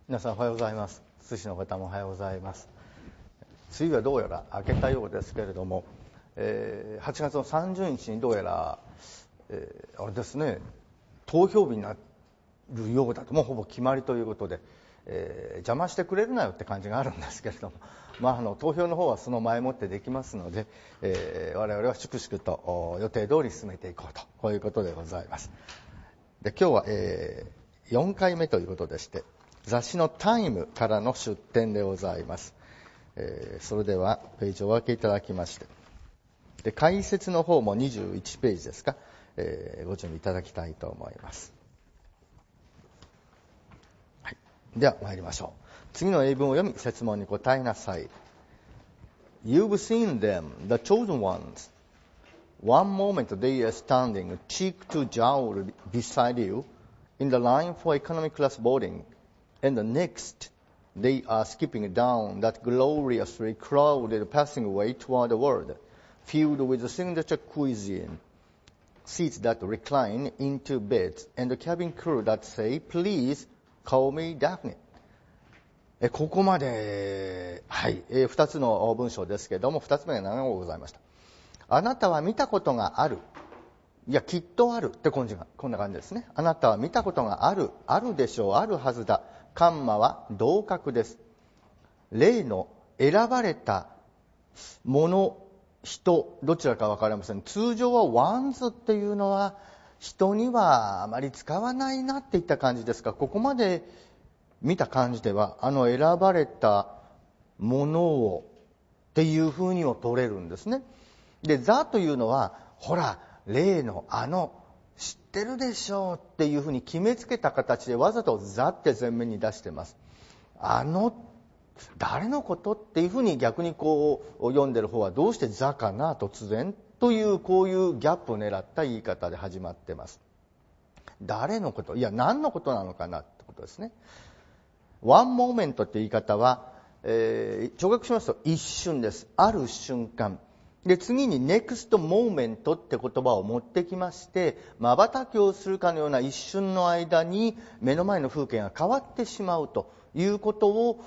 皆さんおはようございます。寿司の方もおはようございます。梅雨はどうやら明けたようですけれども、8月の30日にどうやら、あれですね、投票日になるようだと、もうほぼ決まりということで、邪魔してくれるなよって感じがあるんですけれども、投票の方はその前もってできますので、我々は粛々と予定通り進めていこうと、こういうことでございます。で、今日は、4回目ということでして、雑誌のタイムからの出展でございます。それではページをお分けいただきまして、で解説の方も21ページですか、ご準備いただきたいと思います。はい、では参りましょう。次の英文を読み設問に答えなさい。 You've seen them, the chosen ones. One moment they are standing cheek to jowl beside you in the line for economy class boarding.And the next, they are skipping down that gloriously crowded passing way toward the world, filled with signature cuisine, seats that recline into beds, and the cabin crew that say, "Please call me Daphne." ここまで、はい、2つの文章ですけれども、2つ目が長くございました。あなたは見たことがある。いや、きっとあるってこんな感じですね。あなたは見たことがある。あるでしょう。あるはずだ。カンマは同格です。例の選ばれたもの、人、どちらか分かりません。通常はワンズっていうのは人にはあまり使わないなっていった感じですが、ここまで見た感じでは選ばれたものをっていうふうにも取れるんですね。で、ザというのはほら例の知ってるでしょうっていうふうに決めつけた形でわざとザって前面に出してます。誰のことっていうふうに逆にこう読んでる方はどうしてザかな突然というこういうギャップを狙った言い方で始まってます。誰のこと、いや何のことなのかなってことですね。ワンモーメントって言い方は、直訳しますと一瞬です。ある瞬間。で、次に next moment って言葉を持ってきまして、瞬きをするかのような一瞬の間に目の前の風景が変わってしまうということを、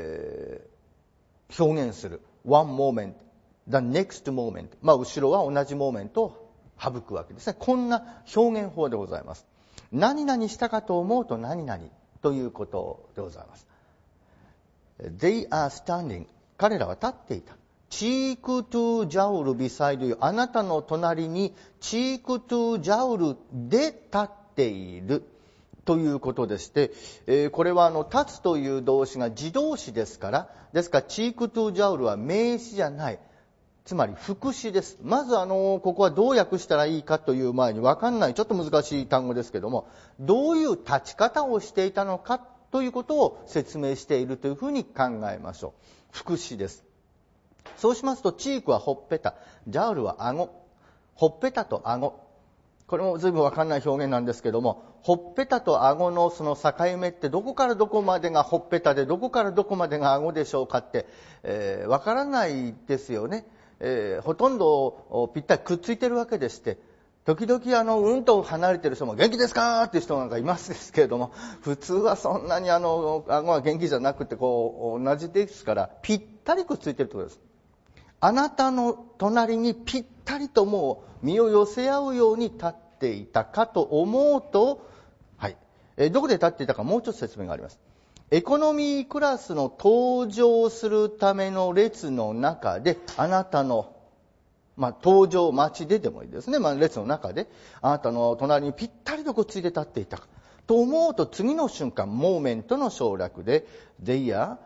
表現する。one moment, the next moment。後ろは同じモーメントを省くわけですね。こんな表現法でございます。何々したかと思うと何々ということでございます。They are standing。彼らは立っていた。チークトゥジャウルビサイドユー。あなたの隣にチークトゥジャウルで立っているということでして、これは立つという動詞が自動詞ですから、ですからチークトゥジャウルは名詞じゃない。つまり副詞です。まずここはどう訳したらいいかという前に分かんないちょっと難しい単語ですけども、どういう立ち方をしていたのかということを説明しているというふうに考えましょう。副詞です。そうしますと、チークはほっぺた、ジャウルは顎、ほっぺたと顎。これも随分わかんない表現なんですけども、ほっぺたと顎のその境目ってどこからどこまでがほっぺたでどこからどこまでが顎でしょうかって、わからないですよね。ほとんどぴったりくっついてるわけでして、時々うんと離れてる人も元気ですかっていう人なんかいますですけれども、普通はそんなに顎は元気じゃなくてこう同じですからぴったりくっついてるということです。あなたの隣にぴったりともう身を寄せ合うように立っていたかと思うと、はい、どこで立っていたかもうちょっと説明があります。エコノミークラスの搭乗するための列の中で、あなたの、搭乗待ちででもいいですね、列の中であなたの隣にぴったりとくっついて立っていたかと思うと、次の瞬間モーメントの省略で They are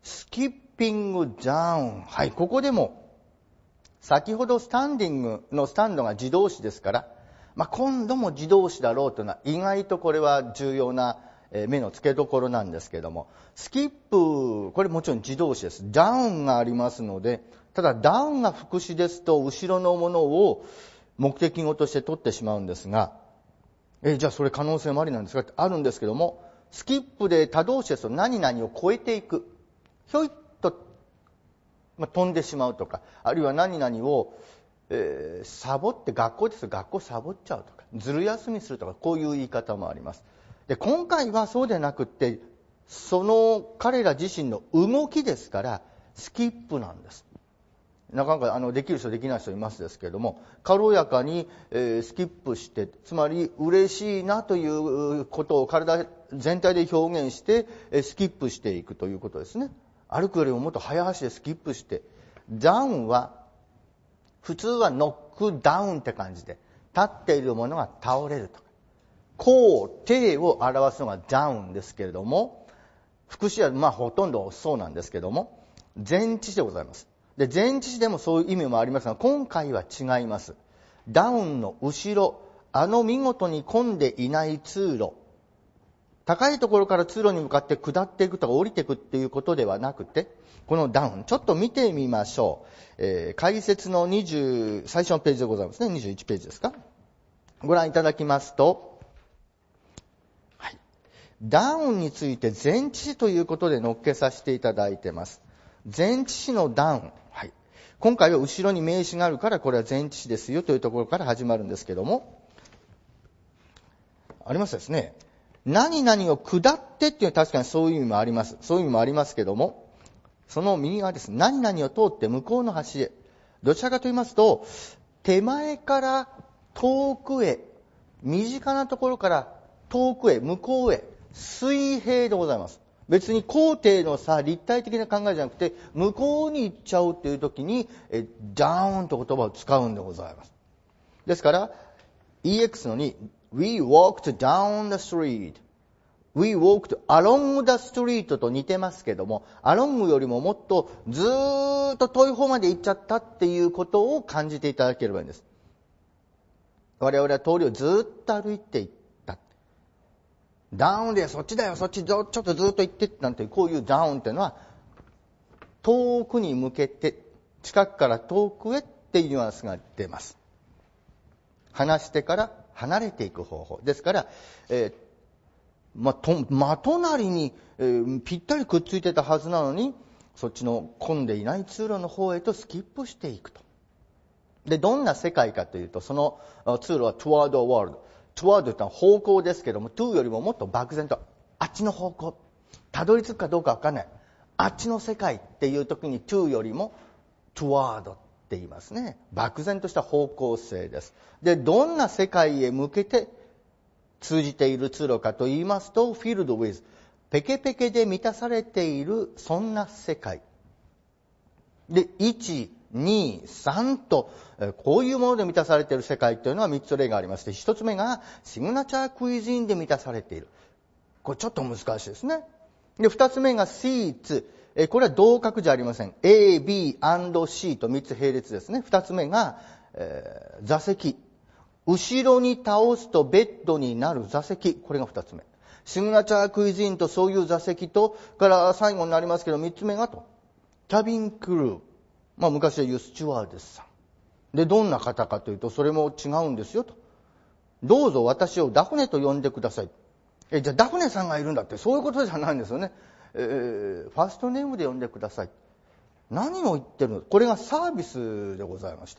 skipping down。 はい、ここでも先ほどスタンディングのスタンドが自動詞ですから、今度も自動詞だろうというのは意外とこれは重要な目の付けどころなんですけれども、スキップ、これもちろん自動詞です。ダウンがありますので、ただダウンが副詞ですと後ろのものを目的語として取ってしまうんですが、じゃあそれ可能性もありなんですかってあるんですけども、スキップで他動詞ですと何々を超えていく、ひょいっと飛んでしまうとか、あるいは何々を、サボって、学校ですと学校サボっちゃうとか、ずる休みするとか、こういう言い方もあります。で、今回はそうでなくって、 その彼ら自身の動きですから、スキップなんです。なかなかできる人できない人いますですけれども、軽やかに、スキップして、つまり嬉しいなということを体全体で表現して、スキップしていくということですね。歩くよりももっと早足でスキップして、ダウンは普通はノックダウンって感じで、立っているものが倒れるとか、高低を表すのがダウンですけれども、副詞はほとんどそうなんですけども、前置詞でございます。で、前置詞でもそういう意味もありますが、今回は違います。ダウンの後ろ、見事に混んでいない通路、高いところから通路に向かって下っていくとか降りていくっていうことではなくて、このダウン、ちょっと見てみましょう。解説の最初のページでございますね。21ページですか。ご覧いただきますと、ダウンについて前置詞ということで載っけさせていただいています。前置詞のダウン。今回は後ろに名詞があるからこれは前置詞ですよというところから始まるんですけども、ありますですね。何々を下ってっていうのは確かにそういう意味もあります。そういう意味もありますけども、その右側です。何々を通って向こうの端へ。どちらかと言いますと、手前から遠くへ、身近なところから遠くへ、向こうへ、水平でございます。別に高低の差、立体的な考えじゃなくて、向こうに行っちゃうっていう時に、ダウンと言葉を使うんでございます。ですから、EX の2、We walked down the street。We walked along the street と似てますけども、along よりももっとずーっと遠い方まで行っちゃったっていうことを感じていただければいいんです。我々は通りをずーっと歩いていった。ダウンでそっちだよ、そっちちょっとずっと行ってなんて、こういうダウンっていうのは、遠くに向けて、近くから遠くへっていうニュアンスが出ます。離してから離れていく方法。ですから、隣に、ぴったりくっついてたはずなのに、そっちの混んでいない通路の方へとスキップしていくと。で、どんな世界かというと、その通路は toward a world。toward というのは方向ですけども、to よりももっと漠然と、あっちの方向。たどり着くかどうかわかんない。あっちの世界っていう時に to よりも toward って言いますね。漠然とした方向性です。で、どんな世界へ向けて通じている通路かと言いますと、filled with、ペケペケで満たされている、そんな世界。で、1、2、3と、こういうもので満たされている世界というのは3つ例がありまして、1つ目がシグナチャークイズインで満たされている。これちょっと難しいですね。で、2つ目がシーツ。これは同格じゃありません。A, B, and C と3つ並列ですね。2つ目が、座席。後ろに倒すとベッドになる座席。これが2つ目。シグナチャークイズインとそういう座席と、から最後になりますけど、3つ目がと。キャビンクルー。昔で言うスチュワーデスさん。で、どんな方かというと、それも違うんですよと。どうぞ私をダフネと呼んでください。じゃあダフネさんがいるんだって、そういうことじゃないんですよね。ファーストネームで呼んでください。何を言ってるの？これがサービスでございまして。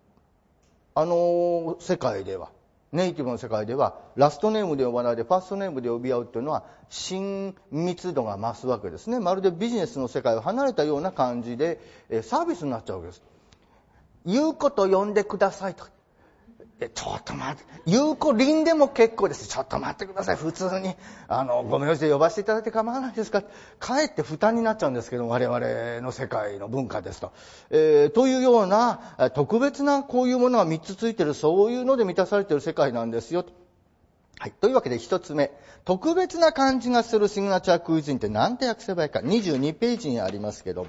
世界では、ネイティブの世界では、ラストネームで呼ばないで、ファーストネームで呼び合うというのは、親密度が増すわけですね。まるでビジネスの世界を離れたような感じで、サービスになっちゃうわけです。言うこと呼んでくださいと。ちょっと待って、ゆうこりんでも結構です。ちょっと待ってください。普通に、ご名字で呼ばせていただいて構わないですか。かえって負担になっちゃうんですけど、我々の世界の文化ですと。というような、特別なこういうものが3つついてる、そういうので満たされている世界なんですよ。はい。というわけで1つ目。特別な感じがするシグナチャークイズインって何て訳せばいいか。22ページにありますけども。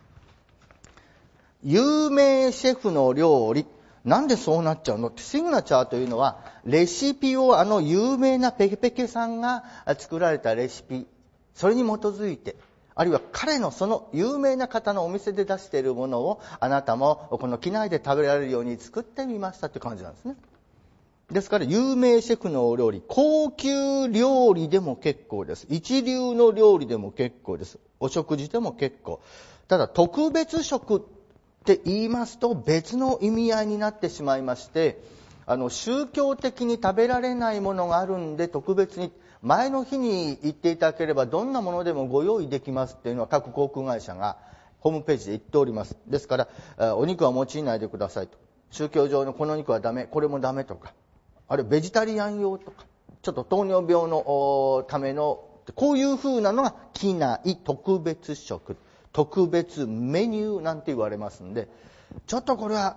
有名シェフの料理。なんでそうなっちゃうのって、シグナチャーというのは、レシピを有名なペケペケさんが作られたレシピ、それに基づいて、あるいは彼のその有名な方のお店で出しているものを、あなたもこの機内で食べられるように作ってみましたっていう感じなんですね。ですから、有名シェフのお料理、高級料理でも結構です。一流の料理でも結構です。お食事でも結構。ただ、特別食って言いますと別の意味合いになってしまいまして、宗教的に食べられないものがあるんで特別に前の日に言っていただければどんなものでもご用意できますっていうのは各航空会社がホームページで言っております。ですからお肉は用いないでくださいと、宗教上のこの肉はダメ、これもダメとか、あるいはベジタリアン用とか、ちょっと糖尿病のためのこういう風なのが機内特別食、特別メニューなんて言われますんで、ちょっとこれは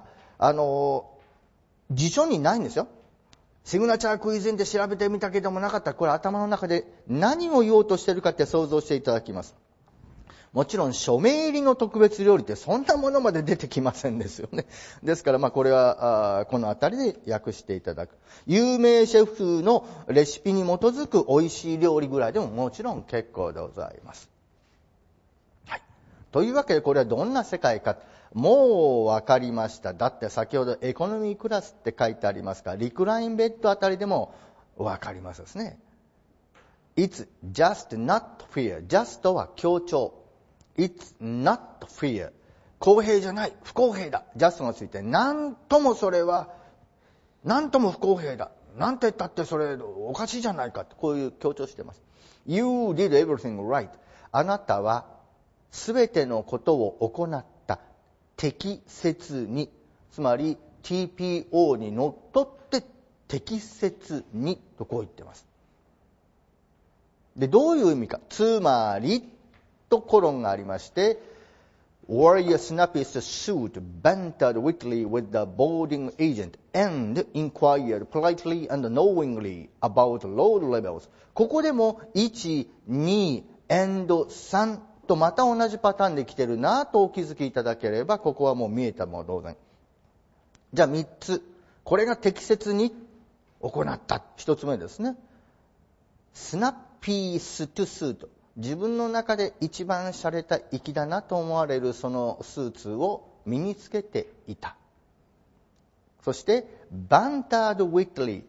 辞書にないんですよ。シグナチャークイズンで調べてみたけどもなかったら、これ頭の中で何を言おうとしているかって想像していただきます。もちろん署名入りの特別料理ってそんなものまで出てきませんですよね。ですからこれはこのあたりで訳していただく。有名シェフのレシピに基づく美味しい料理ぐらいでももちろん結構でございます。はい。というわけでこれはどんな世界か。もう分かりました。だって先ほどエコノミークラスって書いてありますから、リクラインベッドあたりでも分かりますですね。It's just not fair. just は強調。It's not fair. 公平じゃない。不公平だ。just がついて、なんともそれは、なんとも不公平だ。なんて言ったってそれおかしいじゃないか。こういう強調しています。You did everything right. あなたはすべてのことを行った。適切に。つまり TPO にのっとって適切にとこう言ってます。で、どういう意味か。つまりとコロンがありまして、Warrior snapped his suit, bantered witty with the boarding agent, and inquired politely and knowingly about load levels. ここでも1、2、and 3とまた同じパターンで来てるなとお気づきいただければ、ここはもう見えたも同然。じゃあ3つ。これが適切に行った。1つ目ですね。Snappy suit。自分の中で一番洒落た粋だなと思われるそのスーツを身につけていた。そしてバンタード・ウィットリー、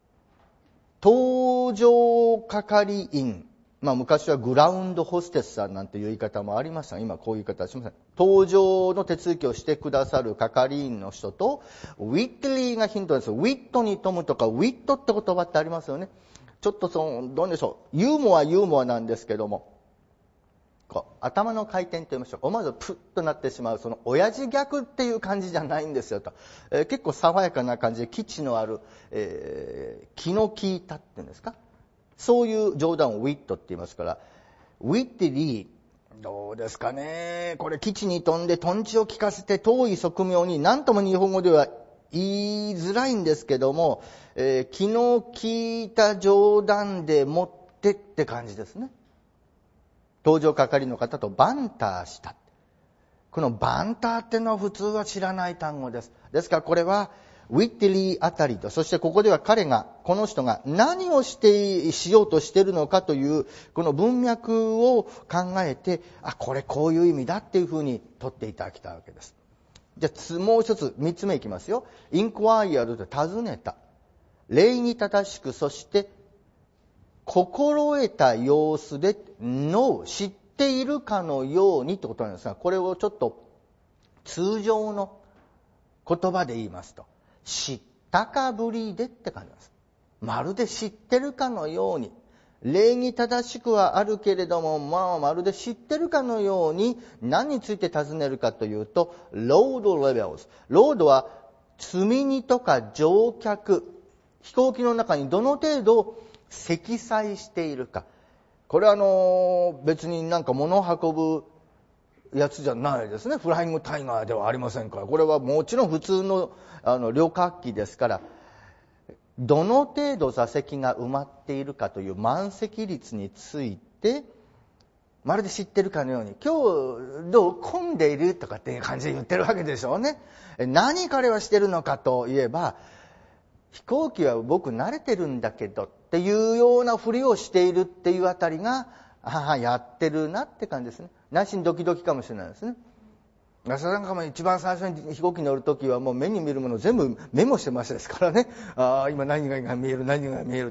搭乗係員、昔はグラウンドホステスさんなんていう言い方もありましたが、今こういう言い方はしません。搭乗の手続きをしてくださる係員の人と、ウィットリーがヒントです。ウィットに富むとかウィットって言葉ってありますよね。ちょっとどうでしょう。ユーモアなんですけども、頭の回転と言いましょう。思わずプッとなってしまう、その親父ギャグっていう感じじゃないんですよと。結構爽やかな感じで、基地のある、気の利いたっていうんですか。そういう冗談をウィットって言いますから、ウィッテリー、どうですかね。これ基地に飛んでトンチを聞かせて遠い側面に何とも日本語では言いづらいんですけども、気の利いた冗談でもってって感じですね。搭乗係の方とバンターした。このバンターってのは普通は知らない単語です。ですからこれはウィッテリーあたりと、そしてここではこの人が何をしようとしているのかというこの文脈を考えて、これこういう意味だっていうふうに取っていただきたいわけです。じゃあもう一つ、三つ目いきますよ。インクワイアルと尋ねた。礼儀正しく、そして心得た様子で知っているかのようにってことなんですが、これをちょっと通常の言葉で言いますと、知ったかぶりでって感じです。まるで知ってるかのように、礼儀正しくはあるけれども、まるで知ってるかのように何について尋ねるかというと、ロードレベルズ。ロードは積み荷とか乗客、飛行機の中にどの程度積載しているか。これは別になんか物を運ぶやつじゃないですね。フライングタイガーではありませんから。これはもちろん普通の旅客機ですから、どの程度座席が埋まっているかという満席率について、まるで知ってるかのように、今日どう混んでいるとかっていう感じで言ってるわけでしょうね。何彼はしてるのかといえば、飛行機は僕慣れてるんだけどっていうようなふりをしているっていうあたりが、やってるなって感じですね。内心ドキドキかもしれないですね。安田さんが一番最初に飛行機に乗るときはもう目に見るもの全部メモしてましたですからね。今何が見えるって、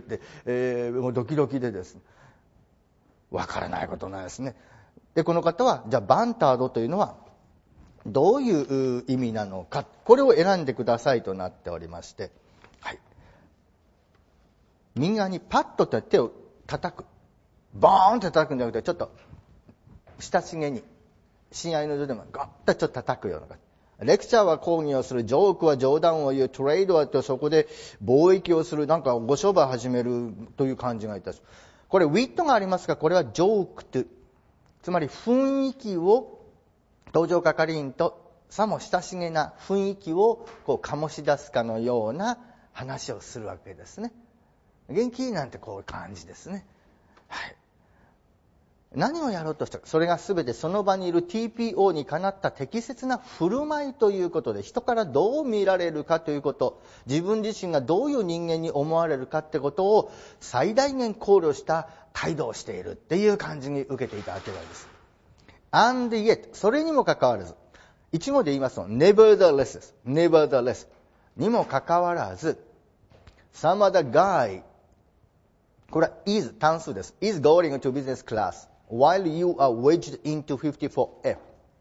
もうドキドキでですね。わからないことないですね。で、この方は、じゃあバンタードというのはどういう意味なのか、これを選んでくださいとなっておりまして、はい。右側にパッと手を叩く。ボーンって叩くんじゃなくて、ちょっと親しげに、親愛の情でもガッとちょっと叩くような感じ。レクチャーは講義をする、ジョークは冗談を言う、トレードはってそこで貿易をする、なんかご商売始めるという感じがいたし。これウィットがありますが、これはジョークと、つまり雰囲気を、登場係員とさも親しげな雰囲気をこう醸し出すかのような話をするわけですね。元気なんてこういう感じですね。はい。何をやろうとしたか、それが全てその場にいる TPO にかなった適切な振る舞いということで、人からどう見られるかということ、自分自身がどういう人間に思われるかってことを最大限考慮した態度をしているっていう感じに受けていたわけなんです。And yet、それにもかかわらず、一語で言いますと nevertheless です。nevertheless にもかかわらず、some other guy、これは is 単数です。is going to business class while you are wedged into 54F。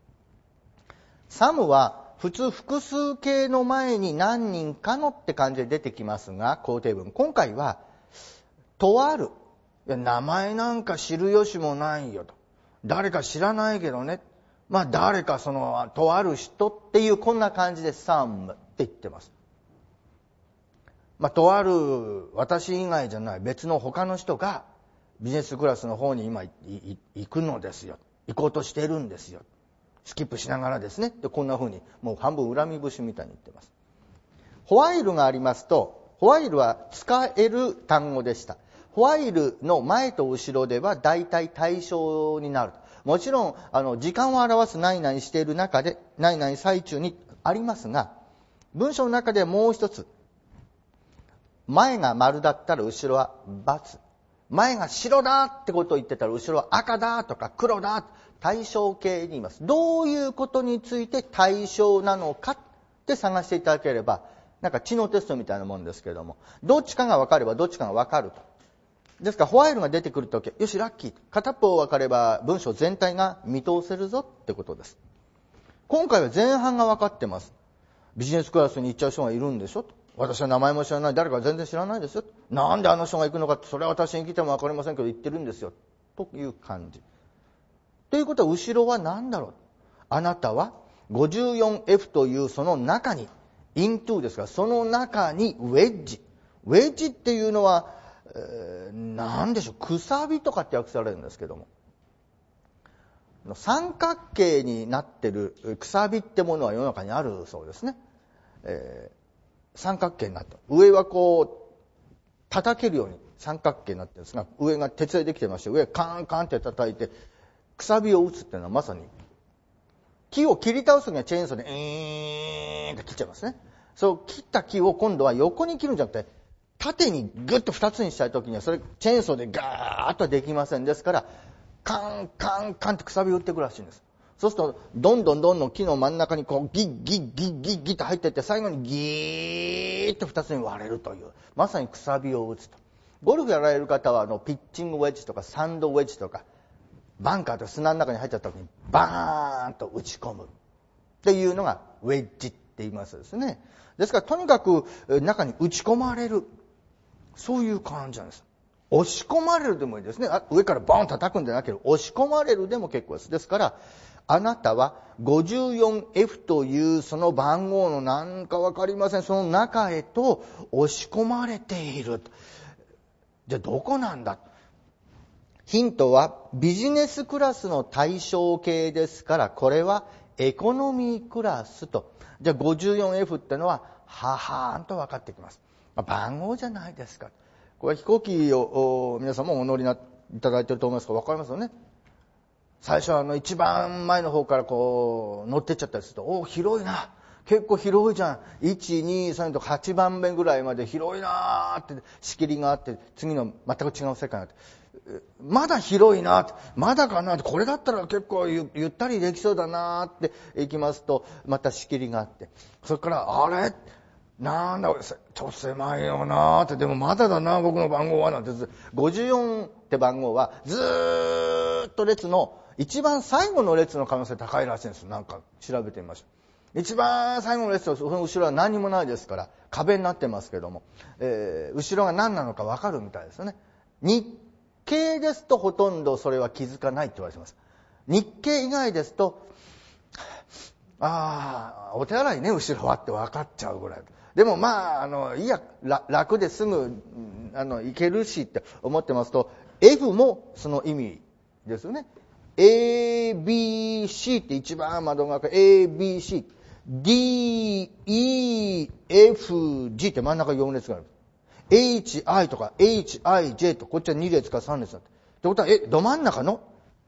some は普通複数形の前に何人かのって感じで出てきますが、肯定文。今回は、とある。いや、名前なんか知る由もないよと。誰か知らないけどね。まあ誰かその、とある人っていうこんな感じで some って言ってます。まあとある私以外じゃない別の他の人がビジネスクラスの方に今行くのですよ。行こうとしてるんですよ。スキップしながらですね。でこんな風にもう半分恨み節みたいに言ってます。ホワイルがありますと、ホワイルは使える単語でした。ホワイルの前と後ろでは大体対象になる。もちろん時間を表す何々している中で何々最中にありますが、文章の中でもう一つ、前が丸だったら後ろは×。前が白だってことを言ってたら後ろは赤だとか黒だ、対象形に言います。どういうことについて対象なのかって探していただければ、なんか知能テストみたいなもんですけれども、どっちかが分かればどっちかが分かると。ですからホワイルが出てくるとき、よしラッキー。片方分かれば文章全体が見通せるぞってことです。今回は前半が分かってます。ビジネスクラスに行っちゃう人がいるんでしょと。私は名前も知らない、誰か全然知らないですよ。なんであの人が行くのかって、それは私に聞いても分かりませんけど言ってるんですよ。という感じ。ということは後ろは何だろう。あなたは 54F というその中に、into ですが、その中にウェッジ。ウェッジっていうのは、何でしょう、くさびとかって訳されるんですけども。三角形になってるくさびってものは世の中にあるそうですね。三角形になった。上はこう、叩けるように三角形になってるんですが、上が鉄でできてまして、上カンカンって叩いて、くさびを打つっていうのはまさに、木を切り倒すにはチェーンソーで、って切っちゃいますね。そう切った木を今度は横に切るんじゃなくて、縦にグッと二つにしたいときには、それチェーンソーでガーッとできません。ですから、カンカンカンってくさびを打っていくらしいんです。そうすると、どんどん木の真ん中にこうギッギッギッギッギッと入っていって、最後にギーッと二つに割れるという、まさにくさびを打つと。ゴルフやられる方は、ピッチングウェッジとかサンドウェッジとか、バンカーと砂の中に入っちゃった時にバーンと打ち込むっていうのがウェッジって言いますですね。ですからとにかく中に打ち込まれる、そういう感じなんです。押し込まれるでもいいですね。上からボーン叩くんじゃなければ押し込まれるでも結構です。ですからあなたは 54F というその番号のなんかわかりません、その中へと押し込まれている。じゃあどこなんだ。ヒントはビジネスクラスの対象形ですから、これはエコノミークラスと。じゃあ 54F ってのはははーんと分かってきます。番号じゃないですか。これ飛行機を皆さんもお乗りいただいていると思いますが分かりますよね。最初は一番前の方からこう乗ってっちゃったりすると、お広いな、結構広いじゃん、1、2、3と8番目ぐらいまで広いなーって仕切りがあって、次の全く違う世界があって、まだ広いなって、まだかなって、これだったら結構ゆったりできそうだなって行きますと、また仕切りがあって、それからあれなんだちょっと狭いよなって、でもまだだな僕の番号はなんて、54って番号はずーっと列の一番最後の列の可能性高いらしいんです。なんか調べてみました。一番最後の列とその後ろは何もないですから壁になってますけども、後ろが何なのか分かるみたいですよね。2、 系ですとほとんどそれは気づかないって言われてます。日系以外ですと、お手洗いね、後ろはって分かっちゃうぐらい。でもいいや、楽ですぐ、行けるしって思ってますと、F もその意味ですよね。ABC って一番窓側から ABC。D、E、F、G って真ん中4列がある。HI とか HIJ とこっちは2列か3列だって。ってことは、ど真ん中の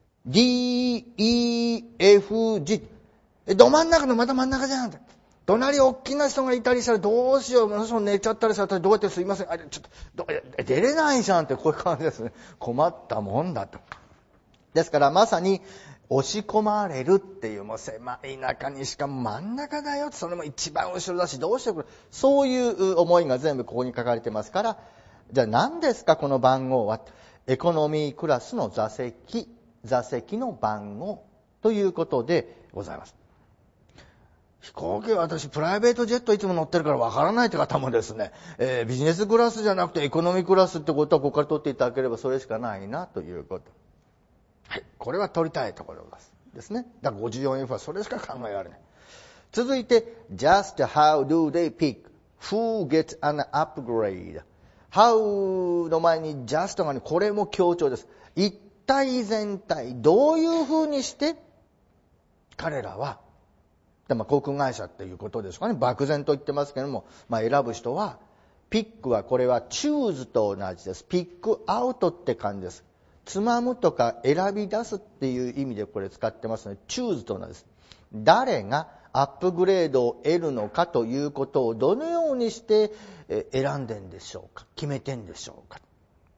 D、E、F、G。ど真ん中のまた真ん中じゃんって。隣大きな人がいたりしたらどうしよう。その寝ちゃったりしたらどうやってすいません。ちょっと、出れないじゃんってこういう感じですね。困ったもんだと。ですからまさに押し込まれるっていうもう狭い中にしかも真ん中だよ。それも一番後ろだしどうしてくれ。そういう思いが全部ここに書かれてますから、じゃあ何ですかこの番号は。エコノミークラスの座席の番号ということでございます。飛行機は私プライベートジェットいつも乗ってるからわからないって方もですね、ビジネスクラスじゃなくてエコノミークラスってことはここから取っていただければそれしかないなということ。はい、これは取りたいところですね。だから 54F はそれしか考えられない。続いて Just how do they pick who gets an upgrade。 How の前に Just がね、これも強調です。一体全体どういうふうにして彼らは航空会社っていうことですかね。漠然と言ってますけども、選ぶ人は、ピックはこれはチューズと同じです。ピックアウトって感じです。つまむとか選び出すっていう意味でこれ使ってますので、チューズと同じです。誰がアップグレードを得るのかということをどのようにして選んでんでしょうか。決めてんでしょうか。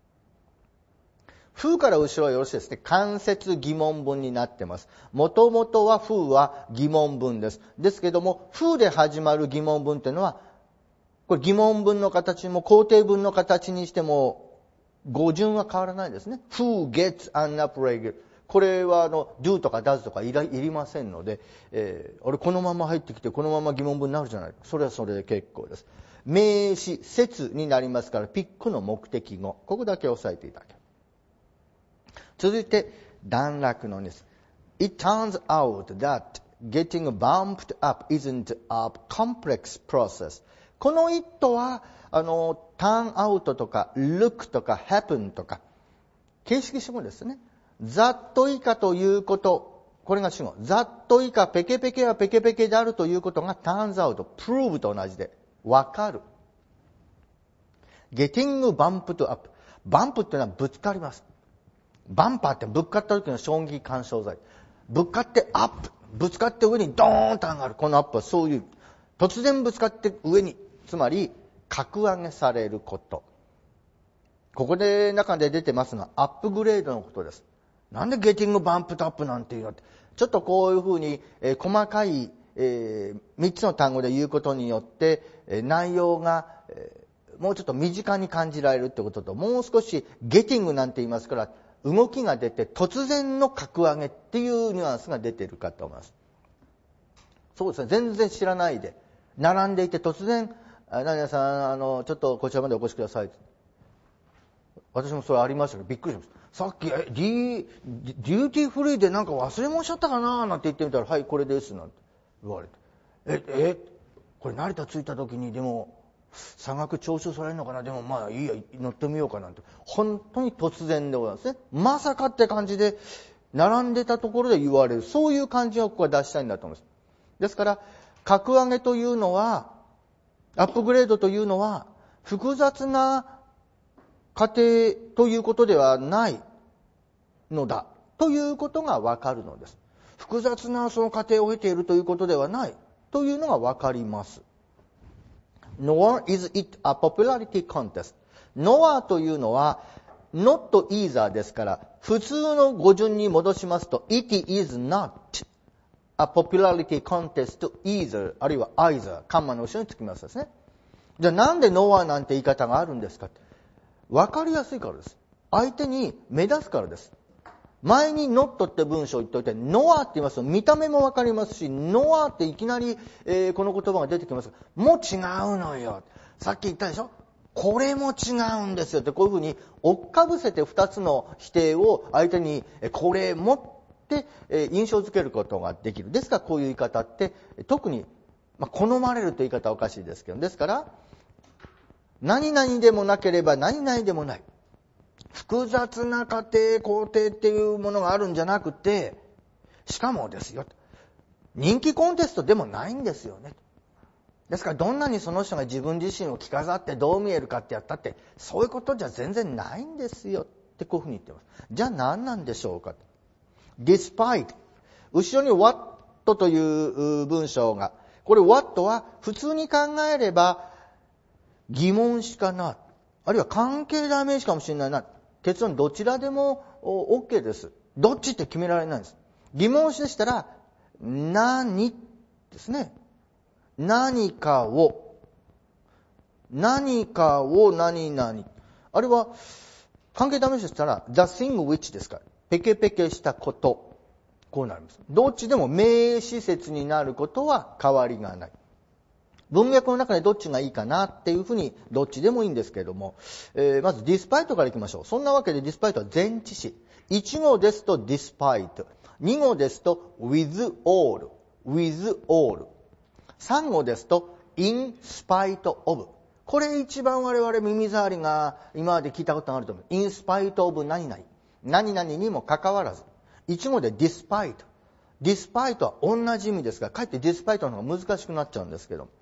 風から後ろはよろしいですね。間接疑問文になってます。もともとは風は疑問文です。ですけども、風で始まる疑問文というのは、これ疑問文の形も肯定文の形にしても、語順は変わらないですね。Who gets an upgrade。これはdo とか does とかいりませんので、このまま入ってきてこのまま疑問文になるじゃないか。それはそれで結構です。名詞、説になりますから、ピックの目的語。ここだけ押さえていただける。続いて段落のです。It turns out that getting bumped up isn't a complex process。この it はturn out とか look とか happen とか形式主語ですね。ざっと以下ということ、これが主語。ざっと以下、ペケペケはペケペケであるということが turns out、prove と同じでわかる。getting bumped up。バンプっていうのはぶつかります。バンパーってぶっかった時の衝撃干渉剤。ぶっかってアップ。ぶつかって上にドーンと上がる。このアップはそういう。突然ぶつかって上に。つまり、格上げされること。ここで中で出てますのはアップグレードのことです。なんでゲティングバンプトアップなんていうのって。ちょっとこういうふうに、細かい、3つの単語で言うことによって、内容が、もうちょっと身近に感じられるってことと、もう少しゲティングなんて言いますから、動きが出て突然の格上げっていうニュアンスが出ているかと思います。そうですね。全然知らないで並んでいて突然何々さんちょっとこちらまでお越しください。私もそれありましたけどびっくりしました。さっきデューティーフリーでなんか忘れ物しちゃったかななんて言ってみたらはいこれですなんて言われてこれ成田着いた時にでも差額徴収されるのかな。でもいいや乗ってみようかなんて本当に突然でございますね。まさかって感じで並んでたところで言われるそういう感じをここは出したいんだと思います。ですから格上げというのはアップグレードというのは複雑な過程ということではないのだということがわかるのです。複雑なその過程を経ているということではないというのがわかります。Nor is it a popularity contest. Nor というのは not either ですから普通の語順に戻しますと It is not a popularity contest either あるいは either カンマの後ろにつきますですね。じゃあなんで Nor なんて言い方があるんですか。わかりやすいからです。相手に目立つからです。前に not って文章を言っておいて nor って言いますと見た目もわかりますし nor っていきなり、この言葉が出てきますがもう違うのよ。さっき言ったでしょ。 これも違うんですよって、こういうふうに追っかぶせて2つの否定を相手にこれもって印象づけることができる。ですからこういう言い方って特に好まれるという言い方はおかしいですけど、ですから何々でもなければ何々でもない、複雑な過程工程っていうものがあるんじゃなくて、しかもですよ、人気コンテストでもないんですよね。ですからどんなにその人が自分自身を着飾ってどう見えるかってやったってそういうことじゃ全然ないんですよってこういうふうに言ってます。じゃあ何なんでしょうか。 despite 後ろに what という文章が、これ what は普通に考えれば疑問しかない、あるいは関係代名詞かもしれないな。結論どちらでも OK です。どっちって決められないんです。疑問詞でしたら何ですね。何かを何々、あるいは関係代名詞でしたら the thing which ですから、ペケペケしたこと、こうなります。どっちでも名詞節になることは変わりがない。文脈の中でどっちがいいかなっていうふうにどっちでもいいんですけれども、まず despite からいきましょう。そんなわけで despite は前置詞。1語ですと despite、 2語ですと with all、 3語ですと in spite of。 これ一番我々耳障りが今まで聞いたことがあると思う。 in spite of 何々、何々にもかかわらず。1語で despite、 despite は同じ意味ですが、かえって despite の方が難しくなっちゃうんですけど、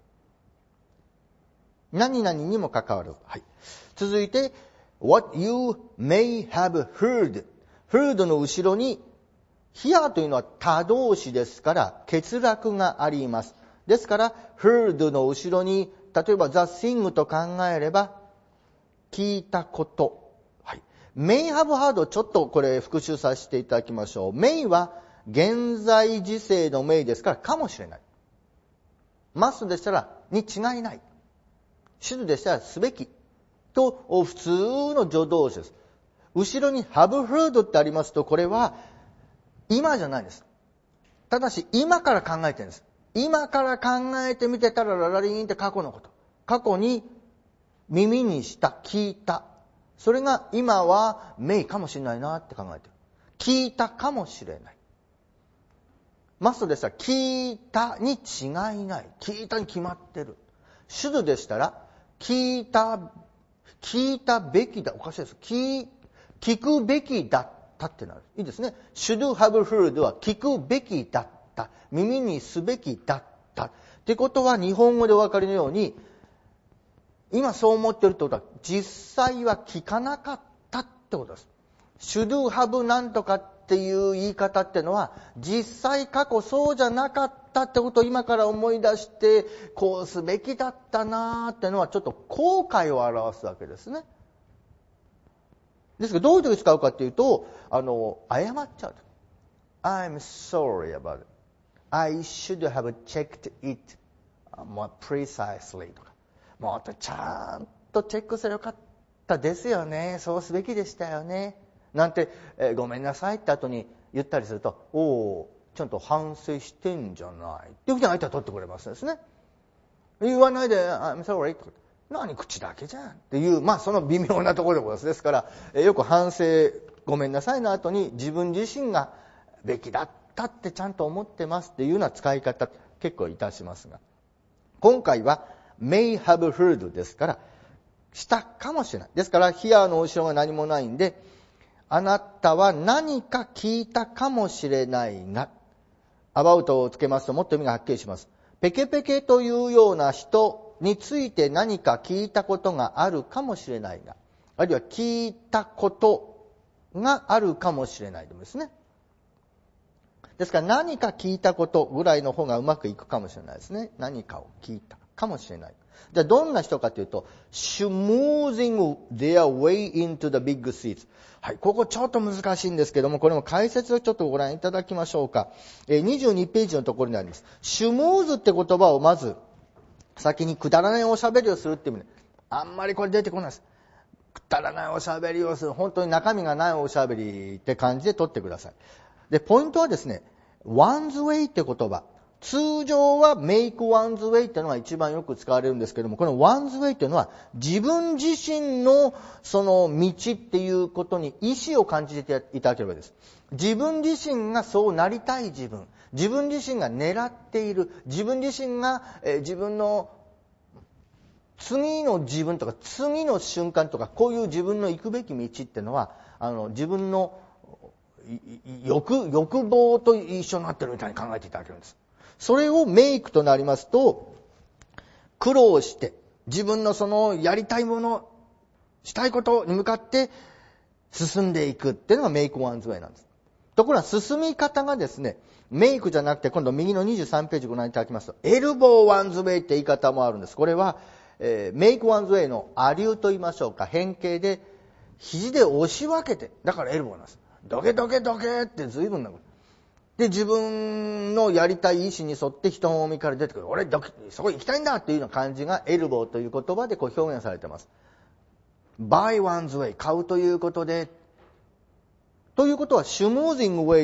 何々にもかかわらず。はい。続いて what you may have heard、 heard の後ろに hear というのは他動詞ですから欠落があります。ですから heard の後ろに例えば the thing と考えれば聞いたこと。はい。may have heard、 ちょっとこれ復習させていただきましょう。may は現在時制の may ですからかもしれない。must でしたらに違いない。shouldでしたらすべきと普通の助動詞です。後ろに have heard ってありますと、これは今じゃないです。ただし今から考えてるんです。今から考えてみてたらララリーンって過去のこと。過去に耳にした、聞いた。それが今はmayかもしれないなって考えてる。聞いたかもしれない。マストでしたら聞いたに違いない。聞いたに決まってる。shouldでしたら聞いたべきだ。おかしいです。聞くべきだったってなる。いいですね。should have heard は聞くべきだった。耳にすべきだった。ってことは日本語でお分かりのように、今そう思ってるってことは実際は聞かなかったってことです。should have なんとかっていう言い方ってのは実際過去そうじゃなかったってことを今から思い出してこうすべきだったなーってのはちょっと後悔を表すわけですね。ですけどどういう時に使うかっていうと謝っちゃう。I'm sorry about it. I should have checked it more precisely とか、もっとちゃんとチェックすればよかったですよね。そうすべきでしたよね。なんて、ごめんなさいって後に言ったりすると、ちゃんと反省してんじゃないっていうふうに相手は取ってくれますですね。言わないで I'm sorry とか、何口だけじゃんっていう、その微妙なところでございます。ですから、よく反省ごめんなさいの後に自分自身がべきだったってちゃんと思ってますっていうような使い方結構いたしますが、今回は may have heard ですからしたかもしれない。ですから here の後ろが何もないんで、あなたは何か聞いたかもしれないが、about をつけますともっと意味がはっきりします。ペケペケというような人について何か聞いたことがあるかもしれないが、あるいは聞いたことがあるかもしれないですね。ですから何か聞いたことぐらいの方がうまくいくかもしれないですね。何かを聞いたかもしれない。じゃあどんな人かというと、smoothing their way into the big seats。はい、ここちょっと難しいんですけども、これも解説をちょっとご覧いただきましょうか。22ページのところにあります。シュモーズって言葉をまず先にくだらないおしゃべりをするっていう意味で、あんまりこれ出てこないです。くだらないおしゃべりをする、本当に中身がないおしゃべりって感じで取ってください。で、ポイントはですね、one's way って言葉。 通常は make one's way っていうのが一番よく使われるんですけども、この one's way っていうのは自分自身のその道っていうことに意志を感じていただければです。自分自身がそうなりたい自分、自分自身が狙っている、自分自身が、自分の次の自分とか次の瞬間とか、こういう自分の行くべき道っていうのは自分の欲望と一緒になってるみたいに考えていただけるんです。それをメイクとなりますと、苦労して自分のそのやりたいもの、したいことに向かって進んでいくっていうのがメイクワンズウェイなんです。ところが進み方がですね、メイクじゃなくて今度右の23ページご覧いただきますと、エルボーワンズウェイって言い方もあるんです。これは、メイクワンズウェイのアリューと言いましょうか、変形で肘で押し分けて、だからエルボーなんです。ドケドケドケって随分なこと。で、自分のやりたい意志に沿って人混みから出てくる。俺、そこ行きたいんだっていうような感じがエルボーという言葉でこう表現されています。buy one's way、買うということで、ということは、シュモージング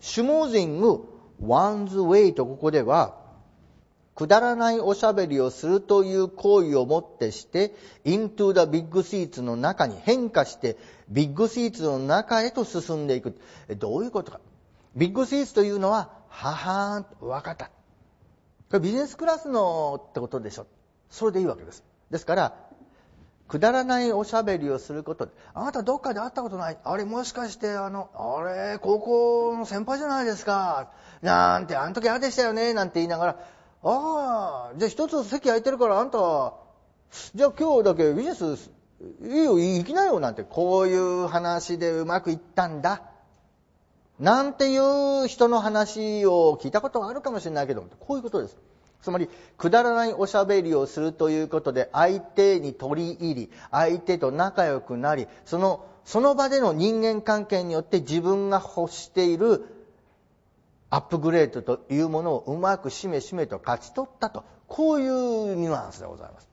one's way とここでは、くだらないおしゃべりをするという行為をもってして、into the big seats の中に変化して、ビッグシーツの中へと進んでいく。どういうことか。ビッグシーツというのは、ははーんと分かった。これビジネスクラスのってことでしょ。それでいいわけです。ですから、くだらないおしゃべりをすることで、あなたどっかで会ったことない？あれもしかして高校の先輩じゃないですか。なんて、あの時あれでしたよね。なんて言いながら、ああ、じゃあ一つ席空いてるからあんたは、じゃあ今日だけビジネスいいよ、行きなよ。なんて、こういう話でうまくいったんだ。なんていう人の話を聞いたことがあるかもしれないけど、こういうことです。つまり、くだらないおしゃべりをするということで、相手に取り入り、相手と仲良くなり、その場での人間関係によって自分が欲しているアップグレードというものをうまくしめしめと勝ち取ったと、こういうニュアンスでございます。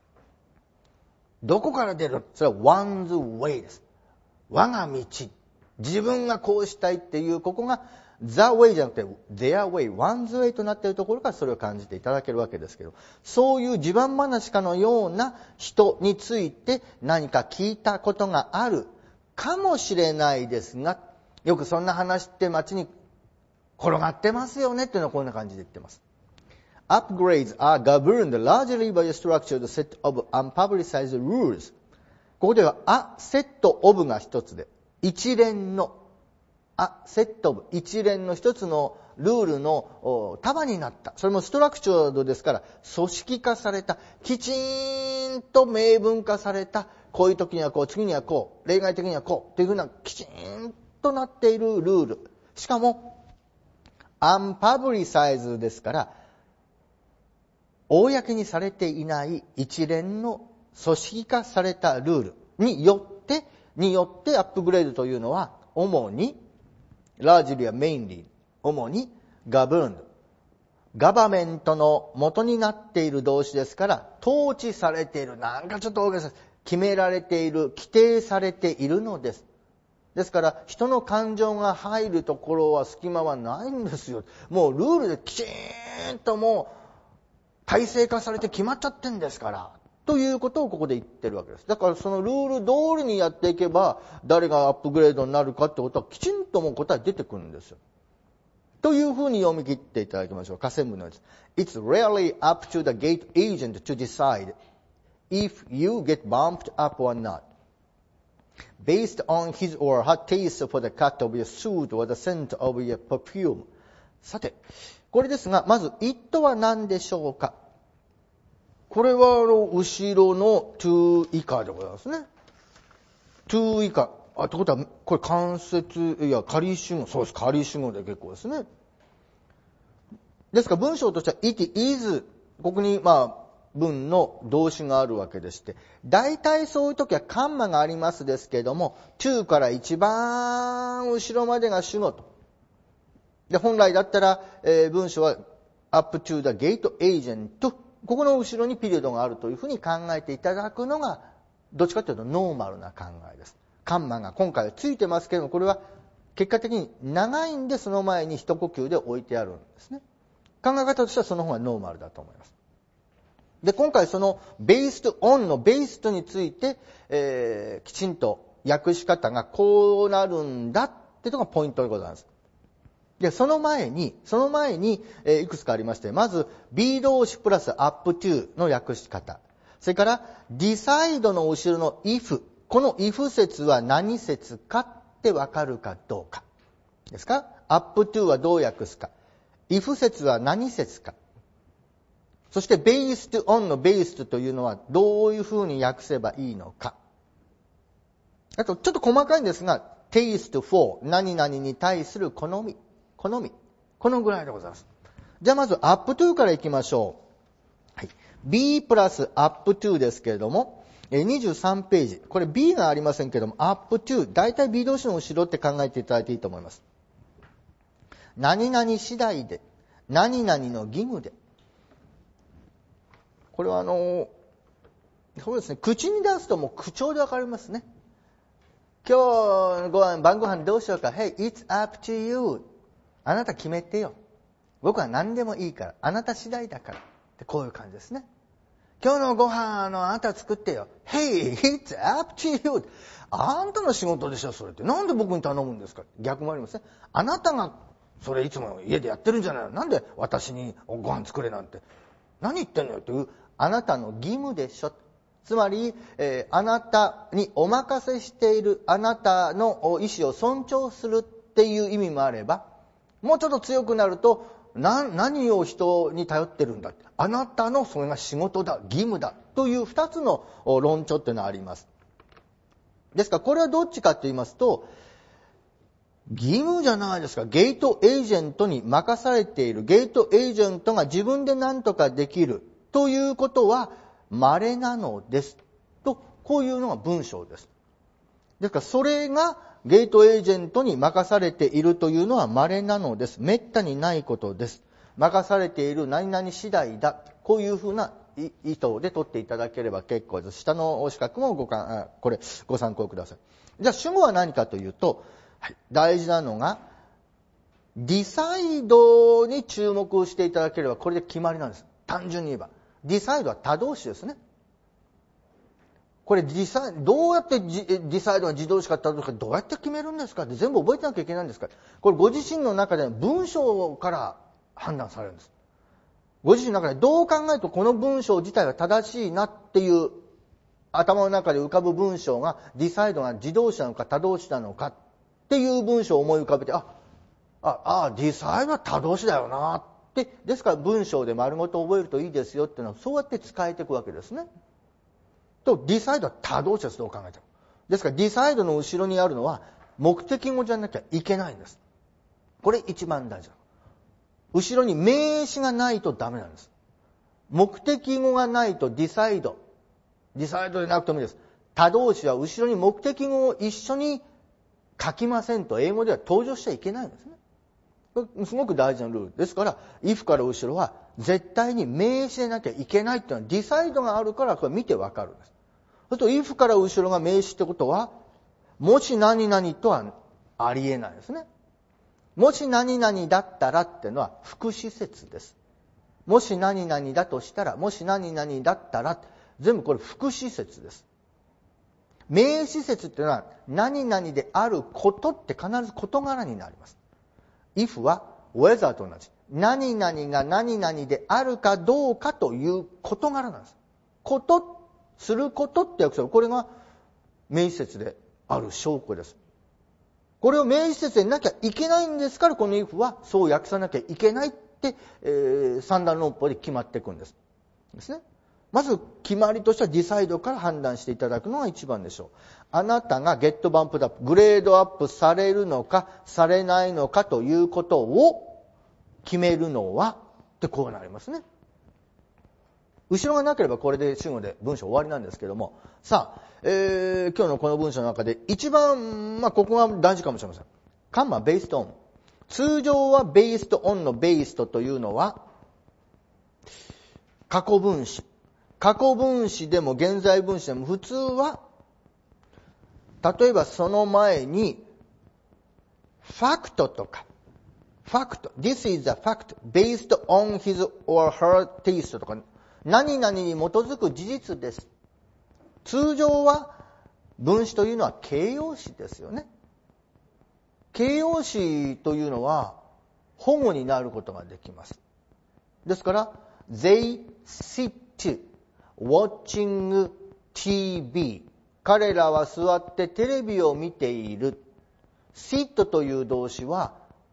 どこから出る？それは one's way です。我が道。自分がこうしたいっていう、ここが the way じゃなくて their way、one's way となっているところからそれを感じていただけるわけですけど、そういう自慢話かのような人について何か聞いたことがあるかもしれないですが、よくそんな話って街に転がってますよねっていうのはこんな感じで言ってます。Upgrades are governed largely by a structured set of unpublicized rules. ここでは a set of が一つで、一連の a set of 一連の一つのルールの束になった。それもストラクチャードですから、組織化された、きちんと明文化された、こういう時にはこう、次にはこう、例外的にはこう、というふうなきちんとなっているルール。しかも、unpublicized ですから、公にされていない一連の組織化されたルールによってアップグレードというのは主に、largely や mainly、主に governed、ガバメントの元になっている動詞ですから、統治されている、なんかちょっと大げさです。決められている、規定されているのです。ですから、人の感情が入るところは隙間はないんですよ。もうルールできちんともう、体制化されて決まっちゃってんですから、ということをここで言ってるわけです。だからそのルール通りにやっていけば、誰がアップグレードになるかってことはきちんともう答え出てくるんですよ。というふうに読み切っていただきましょう。下線部のやつ。It's rarely up to the gate agent to decide if you get bumped up or not, based on his or her taste for the cut of your suit or the scent of your perfume. さて、これですが、まず、it は何でしょうか。これは、後ろの to 以下でございますね。to 以下。ってことは、これ間接、仮主語。そうです。仮主語で結構ですね。ですから、文章としては、it is、ここに、文の動詞があるわけでして、大体そういう時はカンマがありますですけれども、to から一番後ろまでが主語と。で、本来だったら、文章は up to the gate agent、ここの後ろにピリオドがあるというふうに考えていただくのが、どっちかというとノーマルな考えです。カンマが今回はついてますけれども、これは結果的に長いんでその前に一呼吸で置いてあるんですね。 考え方としてはその方がノーマルだと思います。で、今回その based on の based について、きちんと訳し方がこうなるんだっていうのがポイントでございます。で、その前に、いくつかありまして、まず be 動詞プラス up to の訳し方。それから decide の後ろの if。この if 説は何説かってわかるかどうか。ですか？ up to はどう訳すか。if 説は何説か。そして based on の based というのはどういうふうに訳せばいいのか。あと、ちょっと細かいんですが、taste for 何々に対する好み。このぐらいでございます。じゃあまず up to からいきましょう。はい。be プラス up to ですけれども、23ページ。これ be がありませんけれども、up to。だいたい be 動詞の後ろって考えていただいていいと思います。何々次第で、何々の義務で。これはそうですね、口に出すともう口調でわかりますね。今日晩ご飯どうしようか。Hey, it's up to you. あなた決めてよ。僕は何でもいいから。あなた次第だから。ってこういう感じですね。今日のご飯あなた作ってよ。Hey, it's up to you. あんたの仕事でしょ、それって。なんで僕に頼むんですか。逆もありますね。あなたがそれいつも家でやってるんじゃないの。なんで私にご飯作れなんて。何言ってんのよっていう、あなたの義務でしょ。つまり、あなたにお任せしているあなたの意思を尊重するっていう意味もあれば、もうちょっと強くなると、何を人に頼ってるんだって。あなたのそれが仕事だ、義務だという二つの論調っていうのがあります。ですからこれはどっちかと言いますと、義務じゃないですか。ゲートエージェントに任されている。ゲートエージェントが自分で何とかできるということは稀なのです。と、こういうのが文章です。ですからそれがゲートエージェントに任されているというのは稀なのです。滅多にないことです。任されている何々次第だ。こういうふうな意図で取っていただければ結構です。下の四角もこれご参考ください。じゃあ主語は何かというと、はい、大事なのがディサイドに注目していただければこれで決まりなんです。単純に言えばディサイドは他動詞ですね。これどうやってディサイドが自動詞か他動詞かどうやって決めるんですかって全部覚えてなきゃいけないんですか。これご自身の中で文章から判断されるんです。ご自身の中でどう考えるとこの文章自体が正しいなっていう頭の中で浮かぶ文章がディサイドが自動詞なのか他動詞なのかっていう文章を思い浮かべて、ディサイドは他動詞だよなって、ですから文章で丸ごと覚えるといいですよっていうのはそうやって使えていくわけですね。と、ディサイドは他動詞です。どう考えても。ですからディサイドの後ろにあるのは目的語じゃなきゃいけないんです。これ一番大事なの。後ろに名詞がないとダメなんです。目的語がないとディサイドでなくてもいいです。他動詞は後ろに目的語を一緒に書きませんと英語では登場しちゃいけないんですね。これすごく大事なルールですから、if から後ろは絶対に名詞でなきゃいけないっていうのはディサイドがあるからこれ見てわかるんです。そうすると if から後ろが名詞ってことは、もし何々とはありえないですね。もし何々だったらっていうのは副詞説です。もし何々だとしたら、もし何々だったら、全部これ副詞説です。名詞説っていうのは何々であることって必ず事柄になります。if は whether と同じ。何々が何々であるかどうかという事柄なんです。することって訳する。これが名詞説である証拠です。これを名詞説でなきゃいけないんですから、この if はそう訳さなきゃいけないって、三段論法で決まっていくんです。ですね。まず決まりとしてはディサイドから判断していただくのが一番でしょう。あなたがゲットバンプアップ、グレードアップされるのかされないのかということを決めるのはってこうなりますね。後ろがなければこれで主語で文章終わりなんですけども、さあ、今日のこの文章の中で一番、ここが大事かもしれません。カンマベーストオン。通常はベーストオンのベーストというのは過去分詞。過去分詞でも現在分詞でも普通は、例えばその前にファクトとか fact, this is a fact based on his or her taste とか、何々に基づく事実です。通常は分詞というのは形容詞ですよね。形容詞というのは保護になることができます。ですから、they sit watching TV。彼らは座ってテレビを見ている。sit という動詞は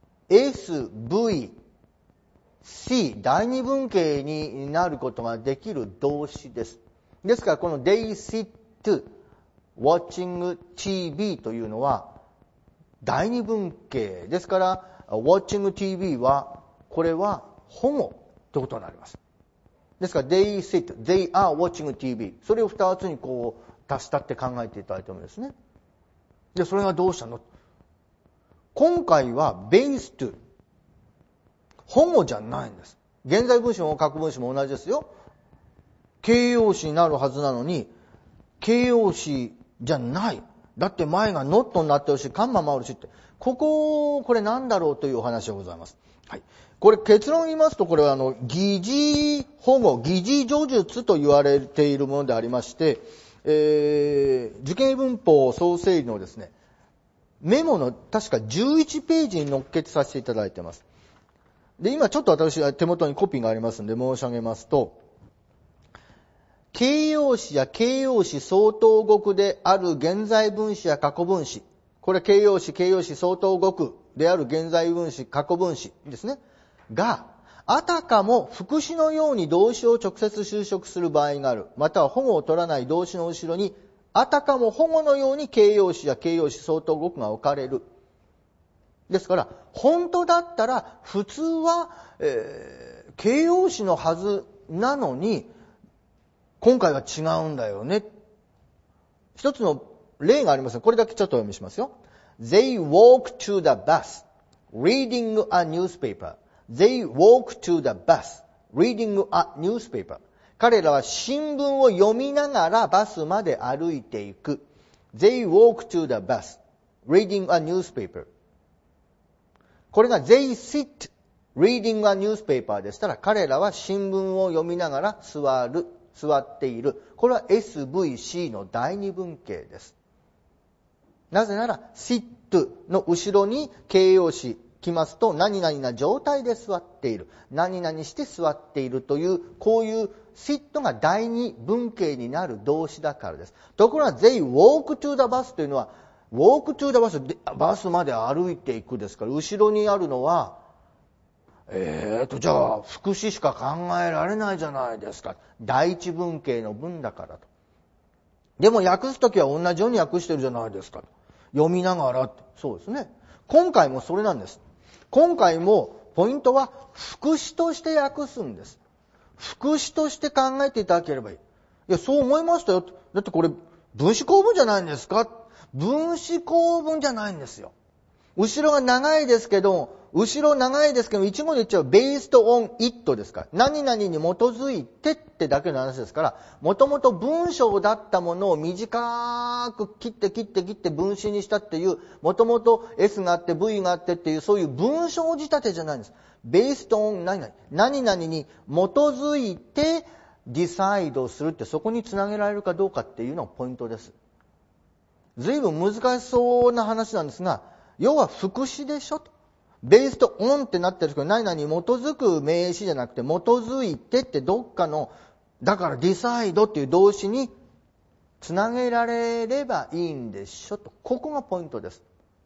SV、C、第二文型になることができる動詞です。ですから、この they sit watching TV というのは第二文型ですから、watching TV は、これは保護ということになります。ですから、they sit, they are watching TV。それを二つにこう足したって考えていただいてもいいですね。で、それがどうしたの？今回は based、保護じゃないんです。現在分詞も過去分詞も同じですよ。形容詞になるはずなのに、形容詞じゃない。だって前が not になってるし、カンマもあるしって。これなんだろうというお話でございます。はい。これ結論を言いますと、これは疑似保護、疑似叙述と言われているものでありまして、受験文法総整理のですね、メモの確か11ページに載っけてさせていただいています。で、今ちょっと私は手元にコピーがありますので申し上げますと、形容詞や形容詞相当語である現在分詞や過去分詞。これ形容詞相当語である現在分詞、過去分詞ですね。が、あたかも副詞のように動詞を直接修飾する場合がある。または保護を取らない動詞の後ろに、あたかも保護のように形容詞や形容詞相当語が置かれる。ですから、本当だったら普通は、形容詞のはずなのに、今回は違うんだよね。一つの例があります。これだけちょっとお読みしますよ。They walk to the bus, reading a newspaper. They walk to the bus, reading a newspaper. 彼らは新聞を読みながらバスまで歩いていく。They walk to the bus, reading a newspaper. これが They sit, reading a newspaper でしたら、彼らは新聞を読みながら座っている。これは SVC の第二文型です。なぜなら sit の後ろに形容詞来ますと、何々な状態で座っている、何々して座っているという、こういう sit が第二文型になる動詞だからです。ところが they walk to the bus というのは walk to the bus、 バスまで歩いていくですから、後ろにあるのはじゃあ副詞しか考えられないじゃないですか。第一文型の文だからと。でも訳すときは同じように訳してるじゃないですかと。読みながらって。そうですね。今回もそれなんです。今回もポイントは副詞として訳すんです。副詞として考えていただければいい。いや、そう思いましたよ。だってこれ分詞構文じゃないんですか？分詞構文じゃないんですよ。後ろが長いですけど、一語で言っちゃうbased on it ですから。何々に基づいてってだけの話ですから、もともと文章だったものを短く切って分詞にしたっていう、もともと S があって V があってっていう、そういう文章仕立てじゃないんです。based on 何々に基づいて decide するって、そこにつなげられるかどうかっていうのがポイントです。随分難しそうな話なんですが、要は副詞でしょと。based on ってなってるけど、何々に基づく名詞じゃなくて、基づいてってどっかの、だから decide っていう動詞につなげられればいいんでしょと。ここがポイントです。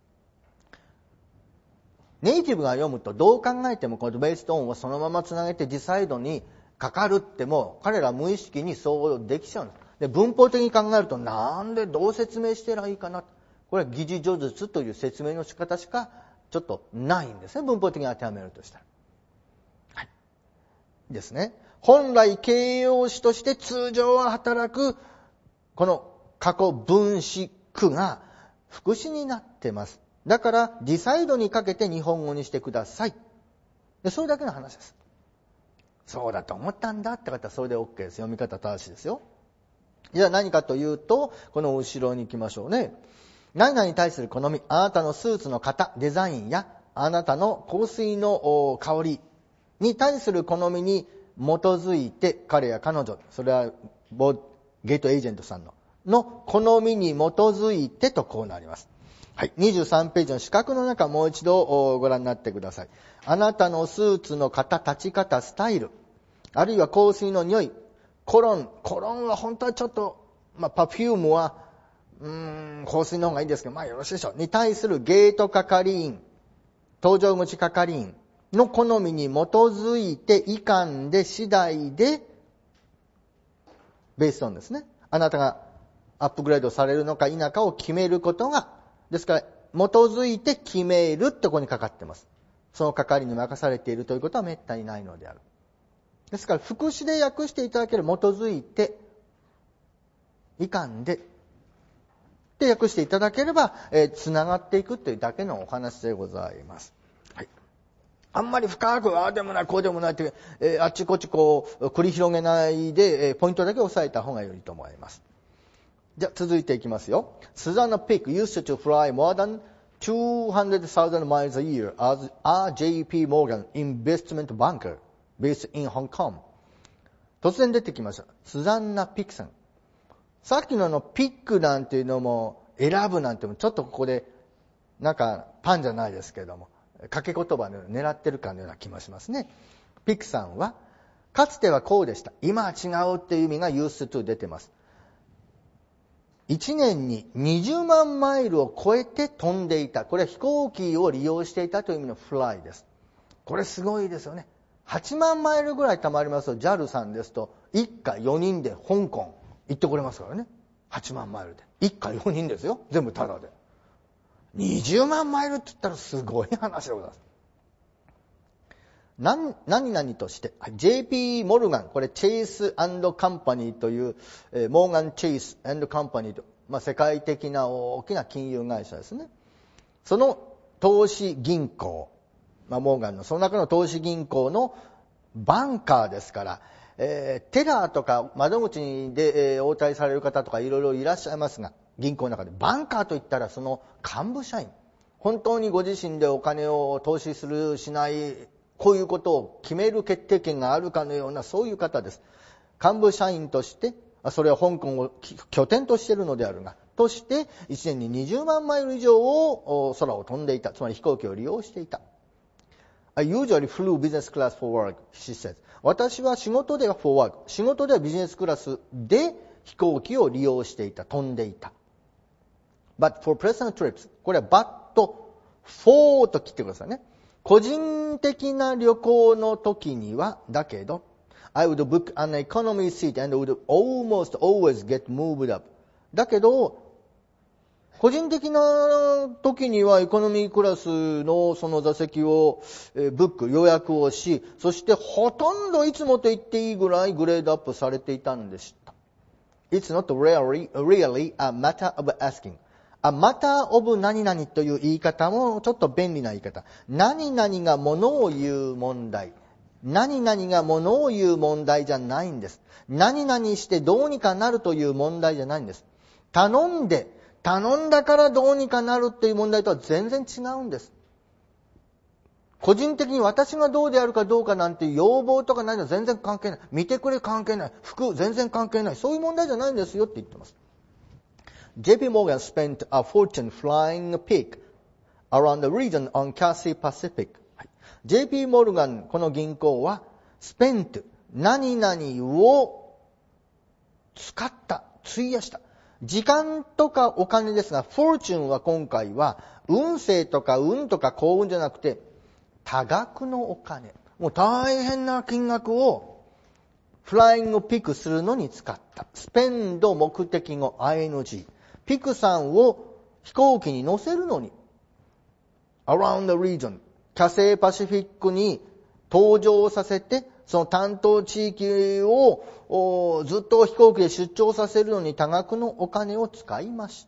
ネイティブが読むとどう考えてもこの based on をそのままつなげて decide にかかるっても、彼らは無意識にそうできちゃうんです。で、文法的に考えると、なんでどう説明してらいいかな。これは疑似叙述という説明の仕方しかちょっとないんですね。文法的に当てはめるとしたら。はい。ですね。本来形容詞として通常は働く、この過去分詞句が副詞になってます。だから、ディサイドにかけて日本語にしてください。で、それだけの話です。そうだと思ったんだって方はそれで OK です。読み方正しいですよ。じゃあ何かというと、この後ろに行きましょうね。何々に対する好み、あなたのスーツの型、デザインやあなたの香水の香りに対する好みに基づいて、彼や彼女、それはゲートエージェントさんの好みに基づいてとこうなります。はい。23ページの四角の中、もう一度ご覧になってください。あなたのスーツの型、立ち方、スタイル、あるいは香水の匂い、コロンは本当はちょっと、パフュームは、香水の方がいいんですけど、よろしいでしょう。に対するゲート係員、搭乗口係員の好みに基づいて、以下で次第で、ベースオンですね。あなたがアップグレードされるのか否かを決めることが、ですから、基づいて決めるってここにかかってます。その係に任されているということは滅多にないのである。ですから、副詞で訳していただける基づいて、以下で、で訳していただければ、つながっていくというだけのお話でございます。はい。あんまり深く、ああでもない、こうでもないって、あっちこっち繰り広げないで、ポイントだけ押さえた方が良いと思います。じゃあ続いていきますよ。Susanna Pick used to fly more than 200,000 miles a year as a JP Morgan investment banker based in Hong Kong. 突然出てきました。スザンナ・ピックさん。さっきのピックなんていうのも選ぶなんてもちょっとここでなんかパンじゃないですけれども掛け言葉の狙ってるかのような気もしますね。ピックさんはかつてはこうでした。今は違うっていう意味が used to 出てます。1年に20万マイルを超えて飛んでいた。これは飛行機を利用していたという意味のフライです。これすごいですよね。8万マイルぐらい貯まりますと JAL さんですと一家4人で香港行ってこれますからね。8万マイルで。一家4人ですよ。全部タダで。20万マイルって言ったらすごい話でございます。何々として、JP モルガン、これチェイス&カンパニーという、モーガン・チェイス&カンパニーと、世界的な大きな金融会社ですね。その投資銀行、モーガンのその中の投資銀行のバンカーですから、テラーとか窓口で、応対される方とかいろいろいらっしゃいますが、銀行の中でバンカーといったらその幹部社員、本当にご自身でお金を投資するしないこういうことを決める決定権があるかのようなそういう方です。幹部社員としてそれは香港を拠点としているのであるがとして1年に20万マイル以上を空を飛んでいた。つまり飛行機を利用していた。I usually flew business class for work, she says. 私は仕事では for work、仕事ではビジネスクラスで飛行機を利用していた、飛んでいた。But for personal trips、これは but for と切ってくださいね。個人的な旅行の時には、だけど、I would book an economy seat and would almost always get moved up. だけど、個人的な時にはエコノミークラスのその座席をブック、予約をし、そしてほとんどいつもと言っていいぐらいグレードアップされていたんでした。It's not really a matter of asking.A matter of 何々という言い方もちょっと便利な言い方。何々がものを言う問題。何々がものを言う問題じゃないんです。何々してどうにかなるという問題じゃないんです。頼んだからどうにかなるっていう問題とは全然違うんです。個人的に私がどうであるかどうかなんていう要望とかないのは全然関係ない。見てくれ関係ない。服全然関係ない。そういう問題じゃないんですよって言ってます。JP Morgan spent a fortune flying a pig around the region on Cathay Pacific. JP Morgan この銀行は spent 何々を使った、費やした。時間とかお金ですが、fortune は今回は運勢とか運とか幸運じゃなくて多額のお金。もう大変な金額をフライングピックするのに使った。spend 目的語 ing。ピクさんを飛行機に乗せるのに around the region キャセイパシフィックに搭乗させてその担当地域をずっと飛行機で出張させるのに多額のお金を使いました。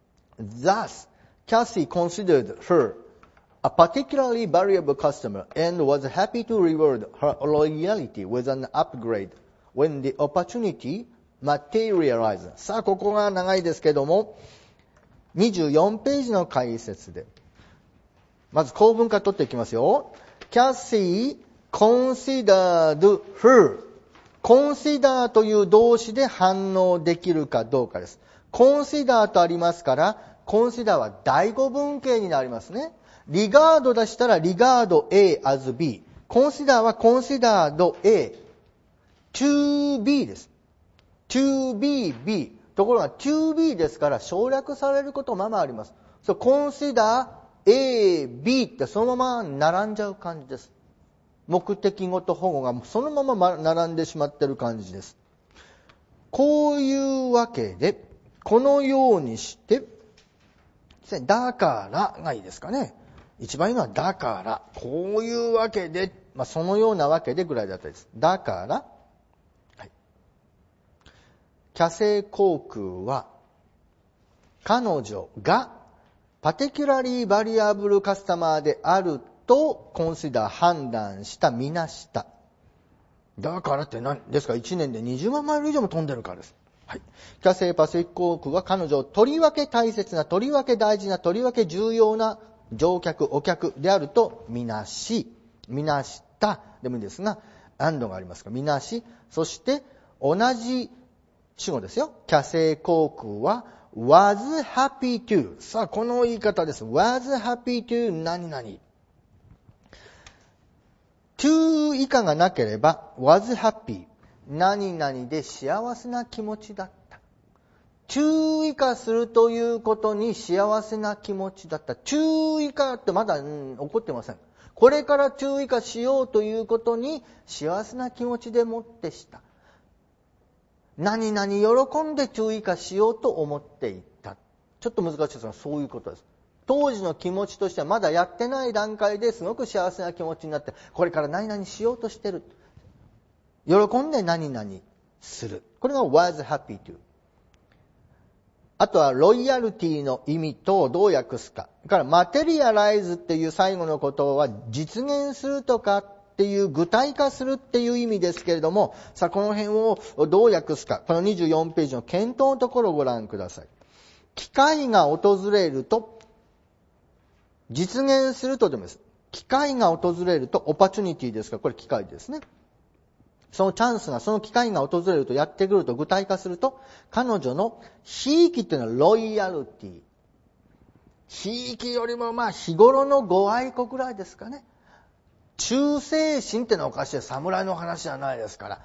Thus, Cassie considered her a particularly valuable customer and was happy to reward her loyalty with an upgrade when the opportunity materialize。 さあここが長いですけども24ページの解説でまず構文から取っていきますよ。Cassie considered her。consider という動詞で反応できるかどうかです。consider とありますから、consider は第五文型になりますね。regard 出したら regard A as B。consider は considered A to B です。to be B。ところが to be ですから省略されることままあります。consider A, B ってそのまま並んじゃう感じです。目的語と保護がそのまま並んでしまっている感じです。こういうわけで、このようにして、だからがいいですかね。一番いいのはだから、こういうわけで、そのようなわけでぐらいだったです。だから、はい、キャセイ航空は、彼女がパテキュラリーバリアブルカスタマーであるとコンシダー判断したみなした。だからって何ですか。1年で20万マイル以上も飛んでるからです。はい。キャセイパシフィック航空は彼女をとりわけ大切な、とりわけ大事な、とりわけ重要な乗客、お客であるとみなし、みなしたでもいいんですが、andがありますから、みなし、そして同じ主語ですよ。キャセイ航空はwas happy to。さあ、この言い方です。was happy to 何々。to 以下がなければ was happy。何々で幸せな気持ちだった。to 以下するということに幸せな気持ちだった。to 以下ってまだ、起こってません。これから to 以下しようということに幸せな気持ちでもってした。何々喜んで注意化しようと思っていた。ちょっと難しいですが、そういうことです。当時の気持ちとしてはまだやってない段階ですごく幸せな気持ちになって、これから何々しようとしてる。喜んで何々する。これが was happy to。あとはロイヤルティの意味とどう訳すか。だからマテリアライズっていう最後のことは実現するとかっていう具体化するっていう意味ですけれども、さあこの辺をどう訳すか。この24ページの検討のところをご覧ください。機会が訪れると、実現するとでもです。機会が訪れると、オパチュニティですから、これ機会ですね。そのチャンスが、その機会が訪れると、やってくると、具体化すると、彼女のひいきっていうのはロイヤルティ。ひいきよりも日頃のご愛顧くらいですかね。忠誠心ってのはおかしい。侍の話じゃないですから。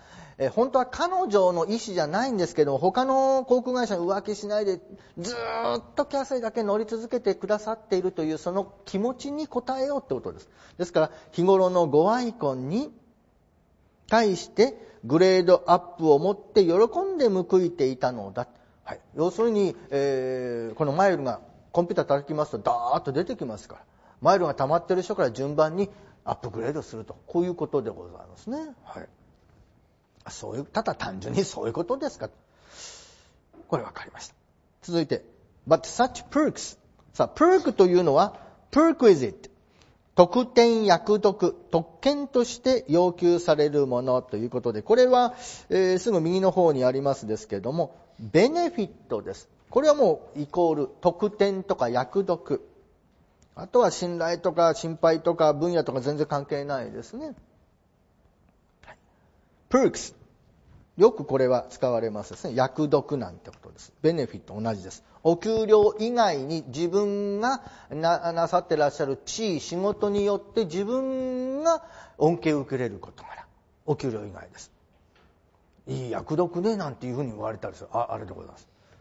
本当は彼女の意思じゃないんですけども、他の航空会社に浮気しないで、ずーっとキャセイだけ乗り続けてくださっているという、その気持ちに応えようってことです。ですから、日頃のご愛顧に対して、グレードアップを持って喜んで報いていたのだ。はい。要するに、このマイルがコンピューター叩きますと、ダーッと出てきますから、マイルが溜まっている人から順番に、アップグレードすると、こういうことでございますね。はい。そういう、ただ単純にそういうことですか。これ分かりました。続いて、but such perks。さあ、perk というのは、perquisite。特典、役得、特権として要求されるものということで、これは、すぐ右の方にありますですけれども、ベネフィットです。これはもうイコール、特典とか役得。あとは信頼とか心配とか分野とか全然関係ないですね。はい、perks。よくこれは使われますですね。役得なんてことです。ベネフィット同じです。お給料以外に自分が なさってらっしゃる地位、仕事によって自分が恩恵を受けれることから。お給料以外です。いい役得ねなんていうふうに言われたりする。あれでございます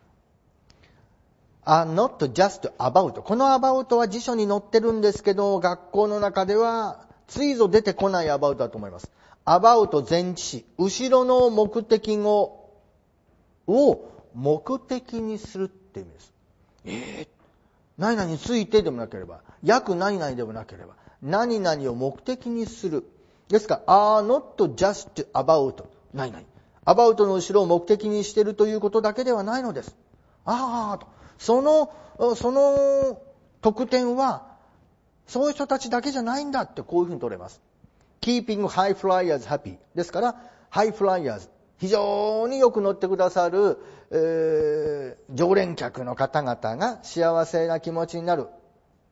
。are not just about。この about は辞書に載ってるんですけど、学校の中ではついぞ出てこない about だと思います。about 前置詞、後ろの目的語を目的にするって意味です。何々についてでもなければ、約何々でもなければ、何々を目的にする。ですから、are not just about 何々。about の後ろを目的にしているということだけではないのです。その特典は、そういう人たちだけじゃないんだってこういうふうに取れます。keeping high flyers happy。ですから、high flyers、非常によく乗ってくださる、常連客の方々が幸せな気持ちになる。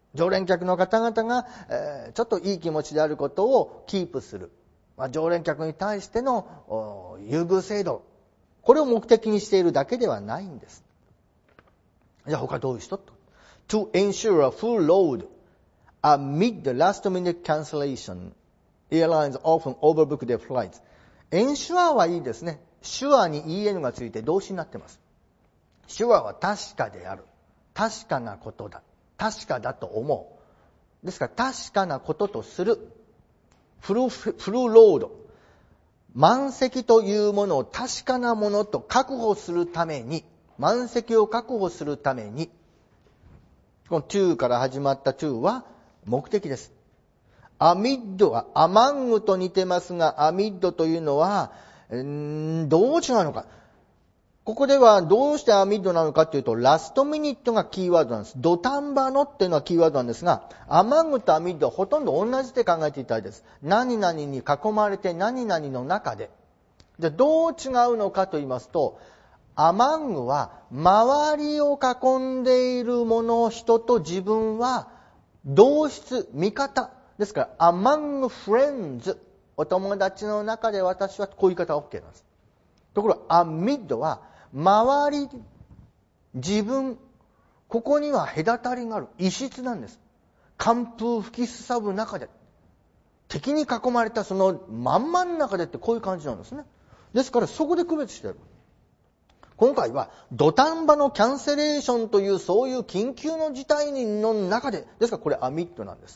常連客の方々が、ちょっといい気持ちであることをキープする。常連客に対しての優遇制度。これを目的にしているだけではないんです。じゃあ他どういう人？To ensure a full load amid the last minute cancellation, airlines often overbook their flights. ensure はいいですね。sure に en がついて動詞になっています。sure は確かである。確かなことだ。確かだと思う。ですから確かなこととする。フルロード。満席というものを確かなものと確保するために、満席を確保するために、この to から始まった to は目的です。amid は among と似てますが、amid というのは、どう違うのか。ここではどうしてamidなのかというと、ラストミニットがキーワードなんです。土壇場のっていうのはキーワードなんですが、among とamidはほとんど同じって考えていただいてです。何々に囲まれて何々の中で。じゃあどう違うのかと言いますと、among は周りを囲んでいるもの、人と自分は同質、味方。ですから、among friends、お友達の中で私はこういう言い方は OK なんです。ところが、amid は周り、自分、ここには隔たりがある。異質なんです。寒風吹きすさぶ中で、敵に囲まれたその真ん中でってこういう感じなんですね。ですからそこで区別している。今回は土壇場のキャンセレーションというそういう緊急の事態の中で、ですからこれアミッドなんです。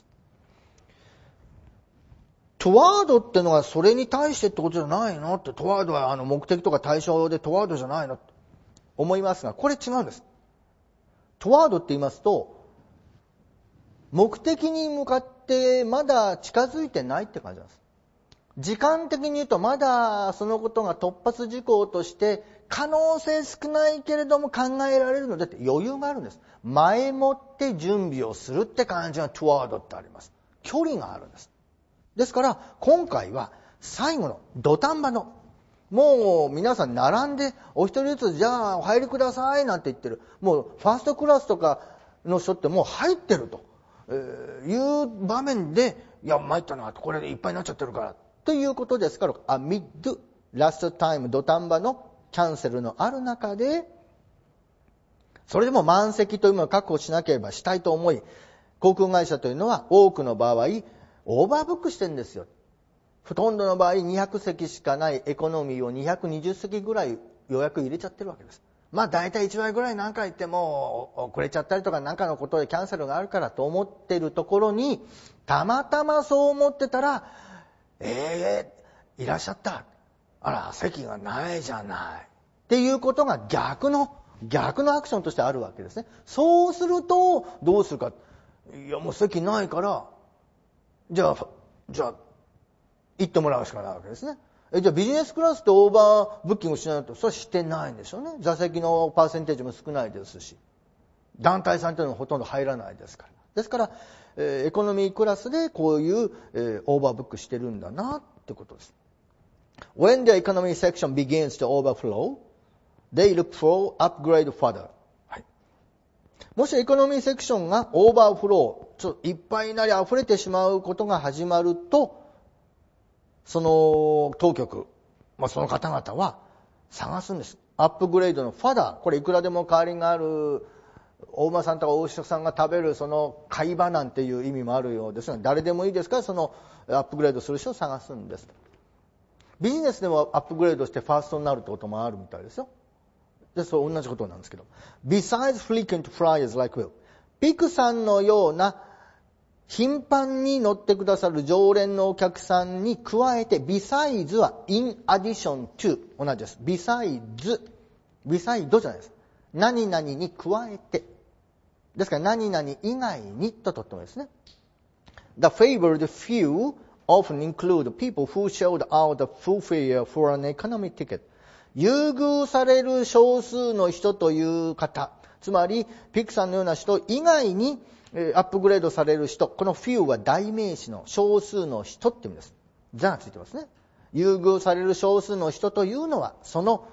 トワードってのはそれに対してってことじゃないのって、トワードは目的とか対象でトワードじゃないのって思いますが、これ違うんです。トワードって言いますと、目的に向かってまだ近づいてないって感じなんです。時間的に言うとまだそのことが突発事項として可能性少ないけれども考えられるのでって余裕があるんです。前もって準備をするって感じがトワードってあります。距離があるんです。ですから今回は最後の土壇場の、もう皆さん並んでお一人ずつじゃあお入りくださいなんて言ってる。もうファーストクラスとかの人ってもう入ってるという場面で、いや参ったな、これでいっぱいになっちゃってるからということですから、amid last time 土壇場のキャンセルのある中で、それでも満席というものを確保しなければしたいと思い、航空会社というのは多くの場合オーバーブックしてるんですよ。ほとんどの場合200席しかないエコノミーを220席ぐらい予約入れちゃってるわけです。まあ大体1倍ぐらい何回行っても遅れちゃったりとか何かのことでキャンセルがあるからと思っているところに、たまたまそう思ってたら、いらっしゃった。あら、席がないじゃない。っていうことが逆のアクションとしてあるわけですね。そうすると、どうするか。いや、もう席ないから、じゃあ、行ってもらうしかないわけですね。じゃあビジネスクラスってオーバーブッキングしないと、それはしてないんでしょうね。座席のパーセンテージも少ないですし、団体さんというのはほとんど入らないですから。ですから、エコノミークラスでこういう、オーバーブックしてるんだなってことです。When the economy section begins to overflow, they look for upgrade further. はい。もしエコノミーセクションがオーバーフロー、いっぱいになり溢れてしまうことが始まると、その当局、その方々は探すんです。アップグレードのファダー、これいくらでも代わりがある、お馬さんとかお牛さんが食べるその貝場なんていう意味もあるようですが、誰でもいいですからそのアップグレードする人を探すんです。ビジネスでもアップグレードしてファーストになるってこともあるみたいですよ。で、そう同じことなんですけど。Besides frequent flyers like Will、ピクさんのような頻繁に乗ってくださる常連のお客さんに加えて、besides は in addition to 同じです。beside じゃないです。何々に加えて。ですから何々以外にととってもですね。The favored few often include people who shelled out the full fare for an economy ticket。優遇される少数の人という方、つまりピクさんのような人以外にアップグレードされる人、この few は代名詞の少数の人って意味です。座がついてますね。優遇される少数の人というのは、その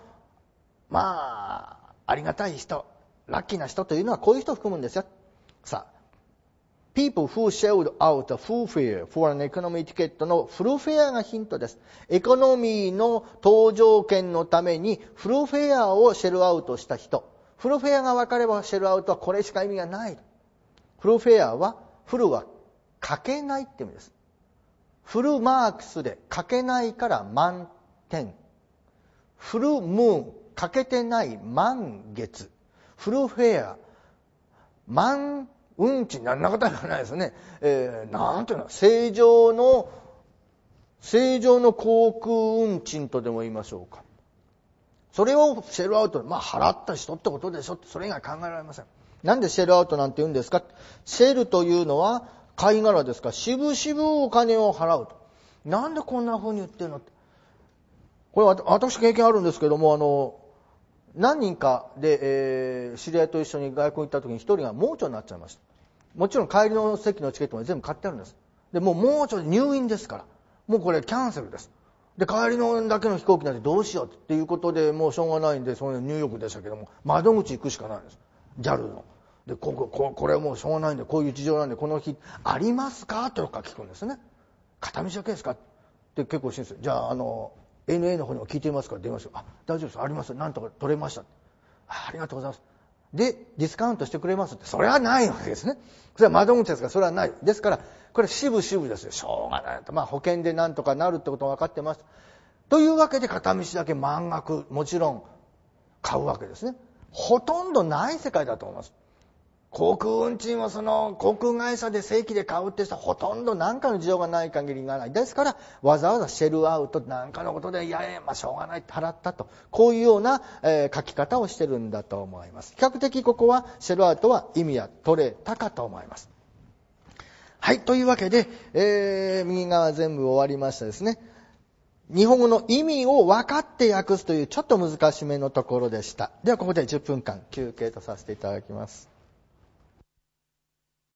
ありがたい人、ラッキーな人というのはこういう人を含むんですよ。さあ、 people who shelled out a full fare for an economy ticket のフルフェアがヒントです。エコノミーの搭乗券のためにフルフェアをシェルアウトした人。フルフェアが分かればシェルアウトはこれしか意味がない。フルフェアは、フルはかけないって意味です。フルマークスでかけないから満点。フルムーン、かけてない満月。フルフェア、満運賃、なんなことはないですね。なんていうの、正常の航空運賃とでも言いましょうか。それをシェルアウト、払った人ってことでしょって、それ以外考えられません。なんでシェルアウトなんて言うんですか？シェルというのは貝殻ですから、しぶしぶお金を払うと。なんでこんな風に言ってるのって。これは私経験あるんですけども、何人かで、知り合いと一緒に外国に行った時に一人が盲腸になっちゃいました。もちろん帰りの席のチケットも全部買ってあるんです。で、もう盲腸で入院ですから。もうこれキャンセルです。で、帰りのだけの飛行機なんてどうしようっていうことで、もうしょうがないんで、そのニューヨークでしたけども、窓口行くしかないんです。JAL の。で、これはもうしょうがないんで、こういう事情なんで、この日、ありますかとか聞くんですね。片道だけですかって結構親切。じゃあ、ANA の方にも聞いてみますから電話して、大丈夫です、あります、なんとか取れました。ありがとうございます。で、ディスカウントしてくれますって、それはないわけですね。それは窓口ですから、それはない。ですから、これ渋々ですよ。しょうがないと。保険でなんとかなるってことは分かってます。というわけで、片道だけ満額、もちろん買うわけですね。ほとんどない世界だと思います。航空運賃を航空会社で正規で買うって人はほとんど何かの事情がない限りがない。ですからわざわざシェルアウトなんかのことでしょうがないって払ったと。こういうような、書き方をしてるんだと思います。比較的ここはシェルアウトは意味は取れたかと思います。はい。というわけで、右側全部終わりましたですね。日本語の意味を分かって訳すというちょっと難しめのところでした。ではここで10分間休憩とさせていただきます。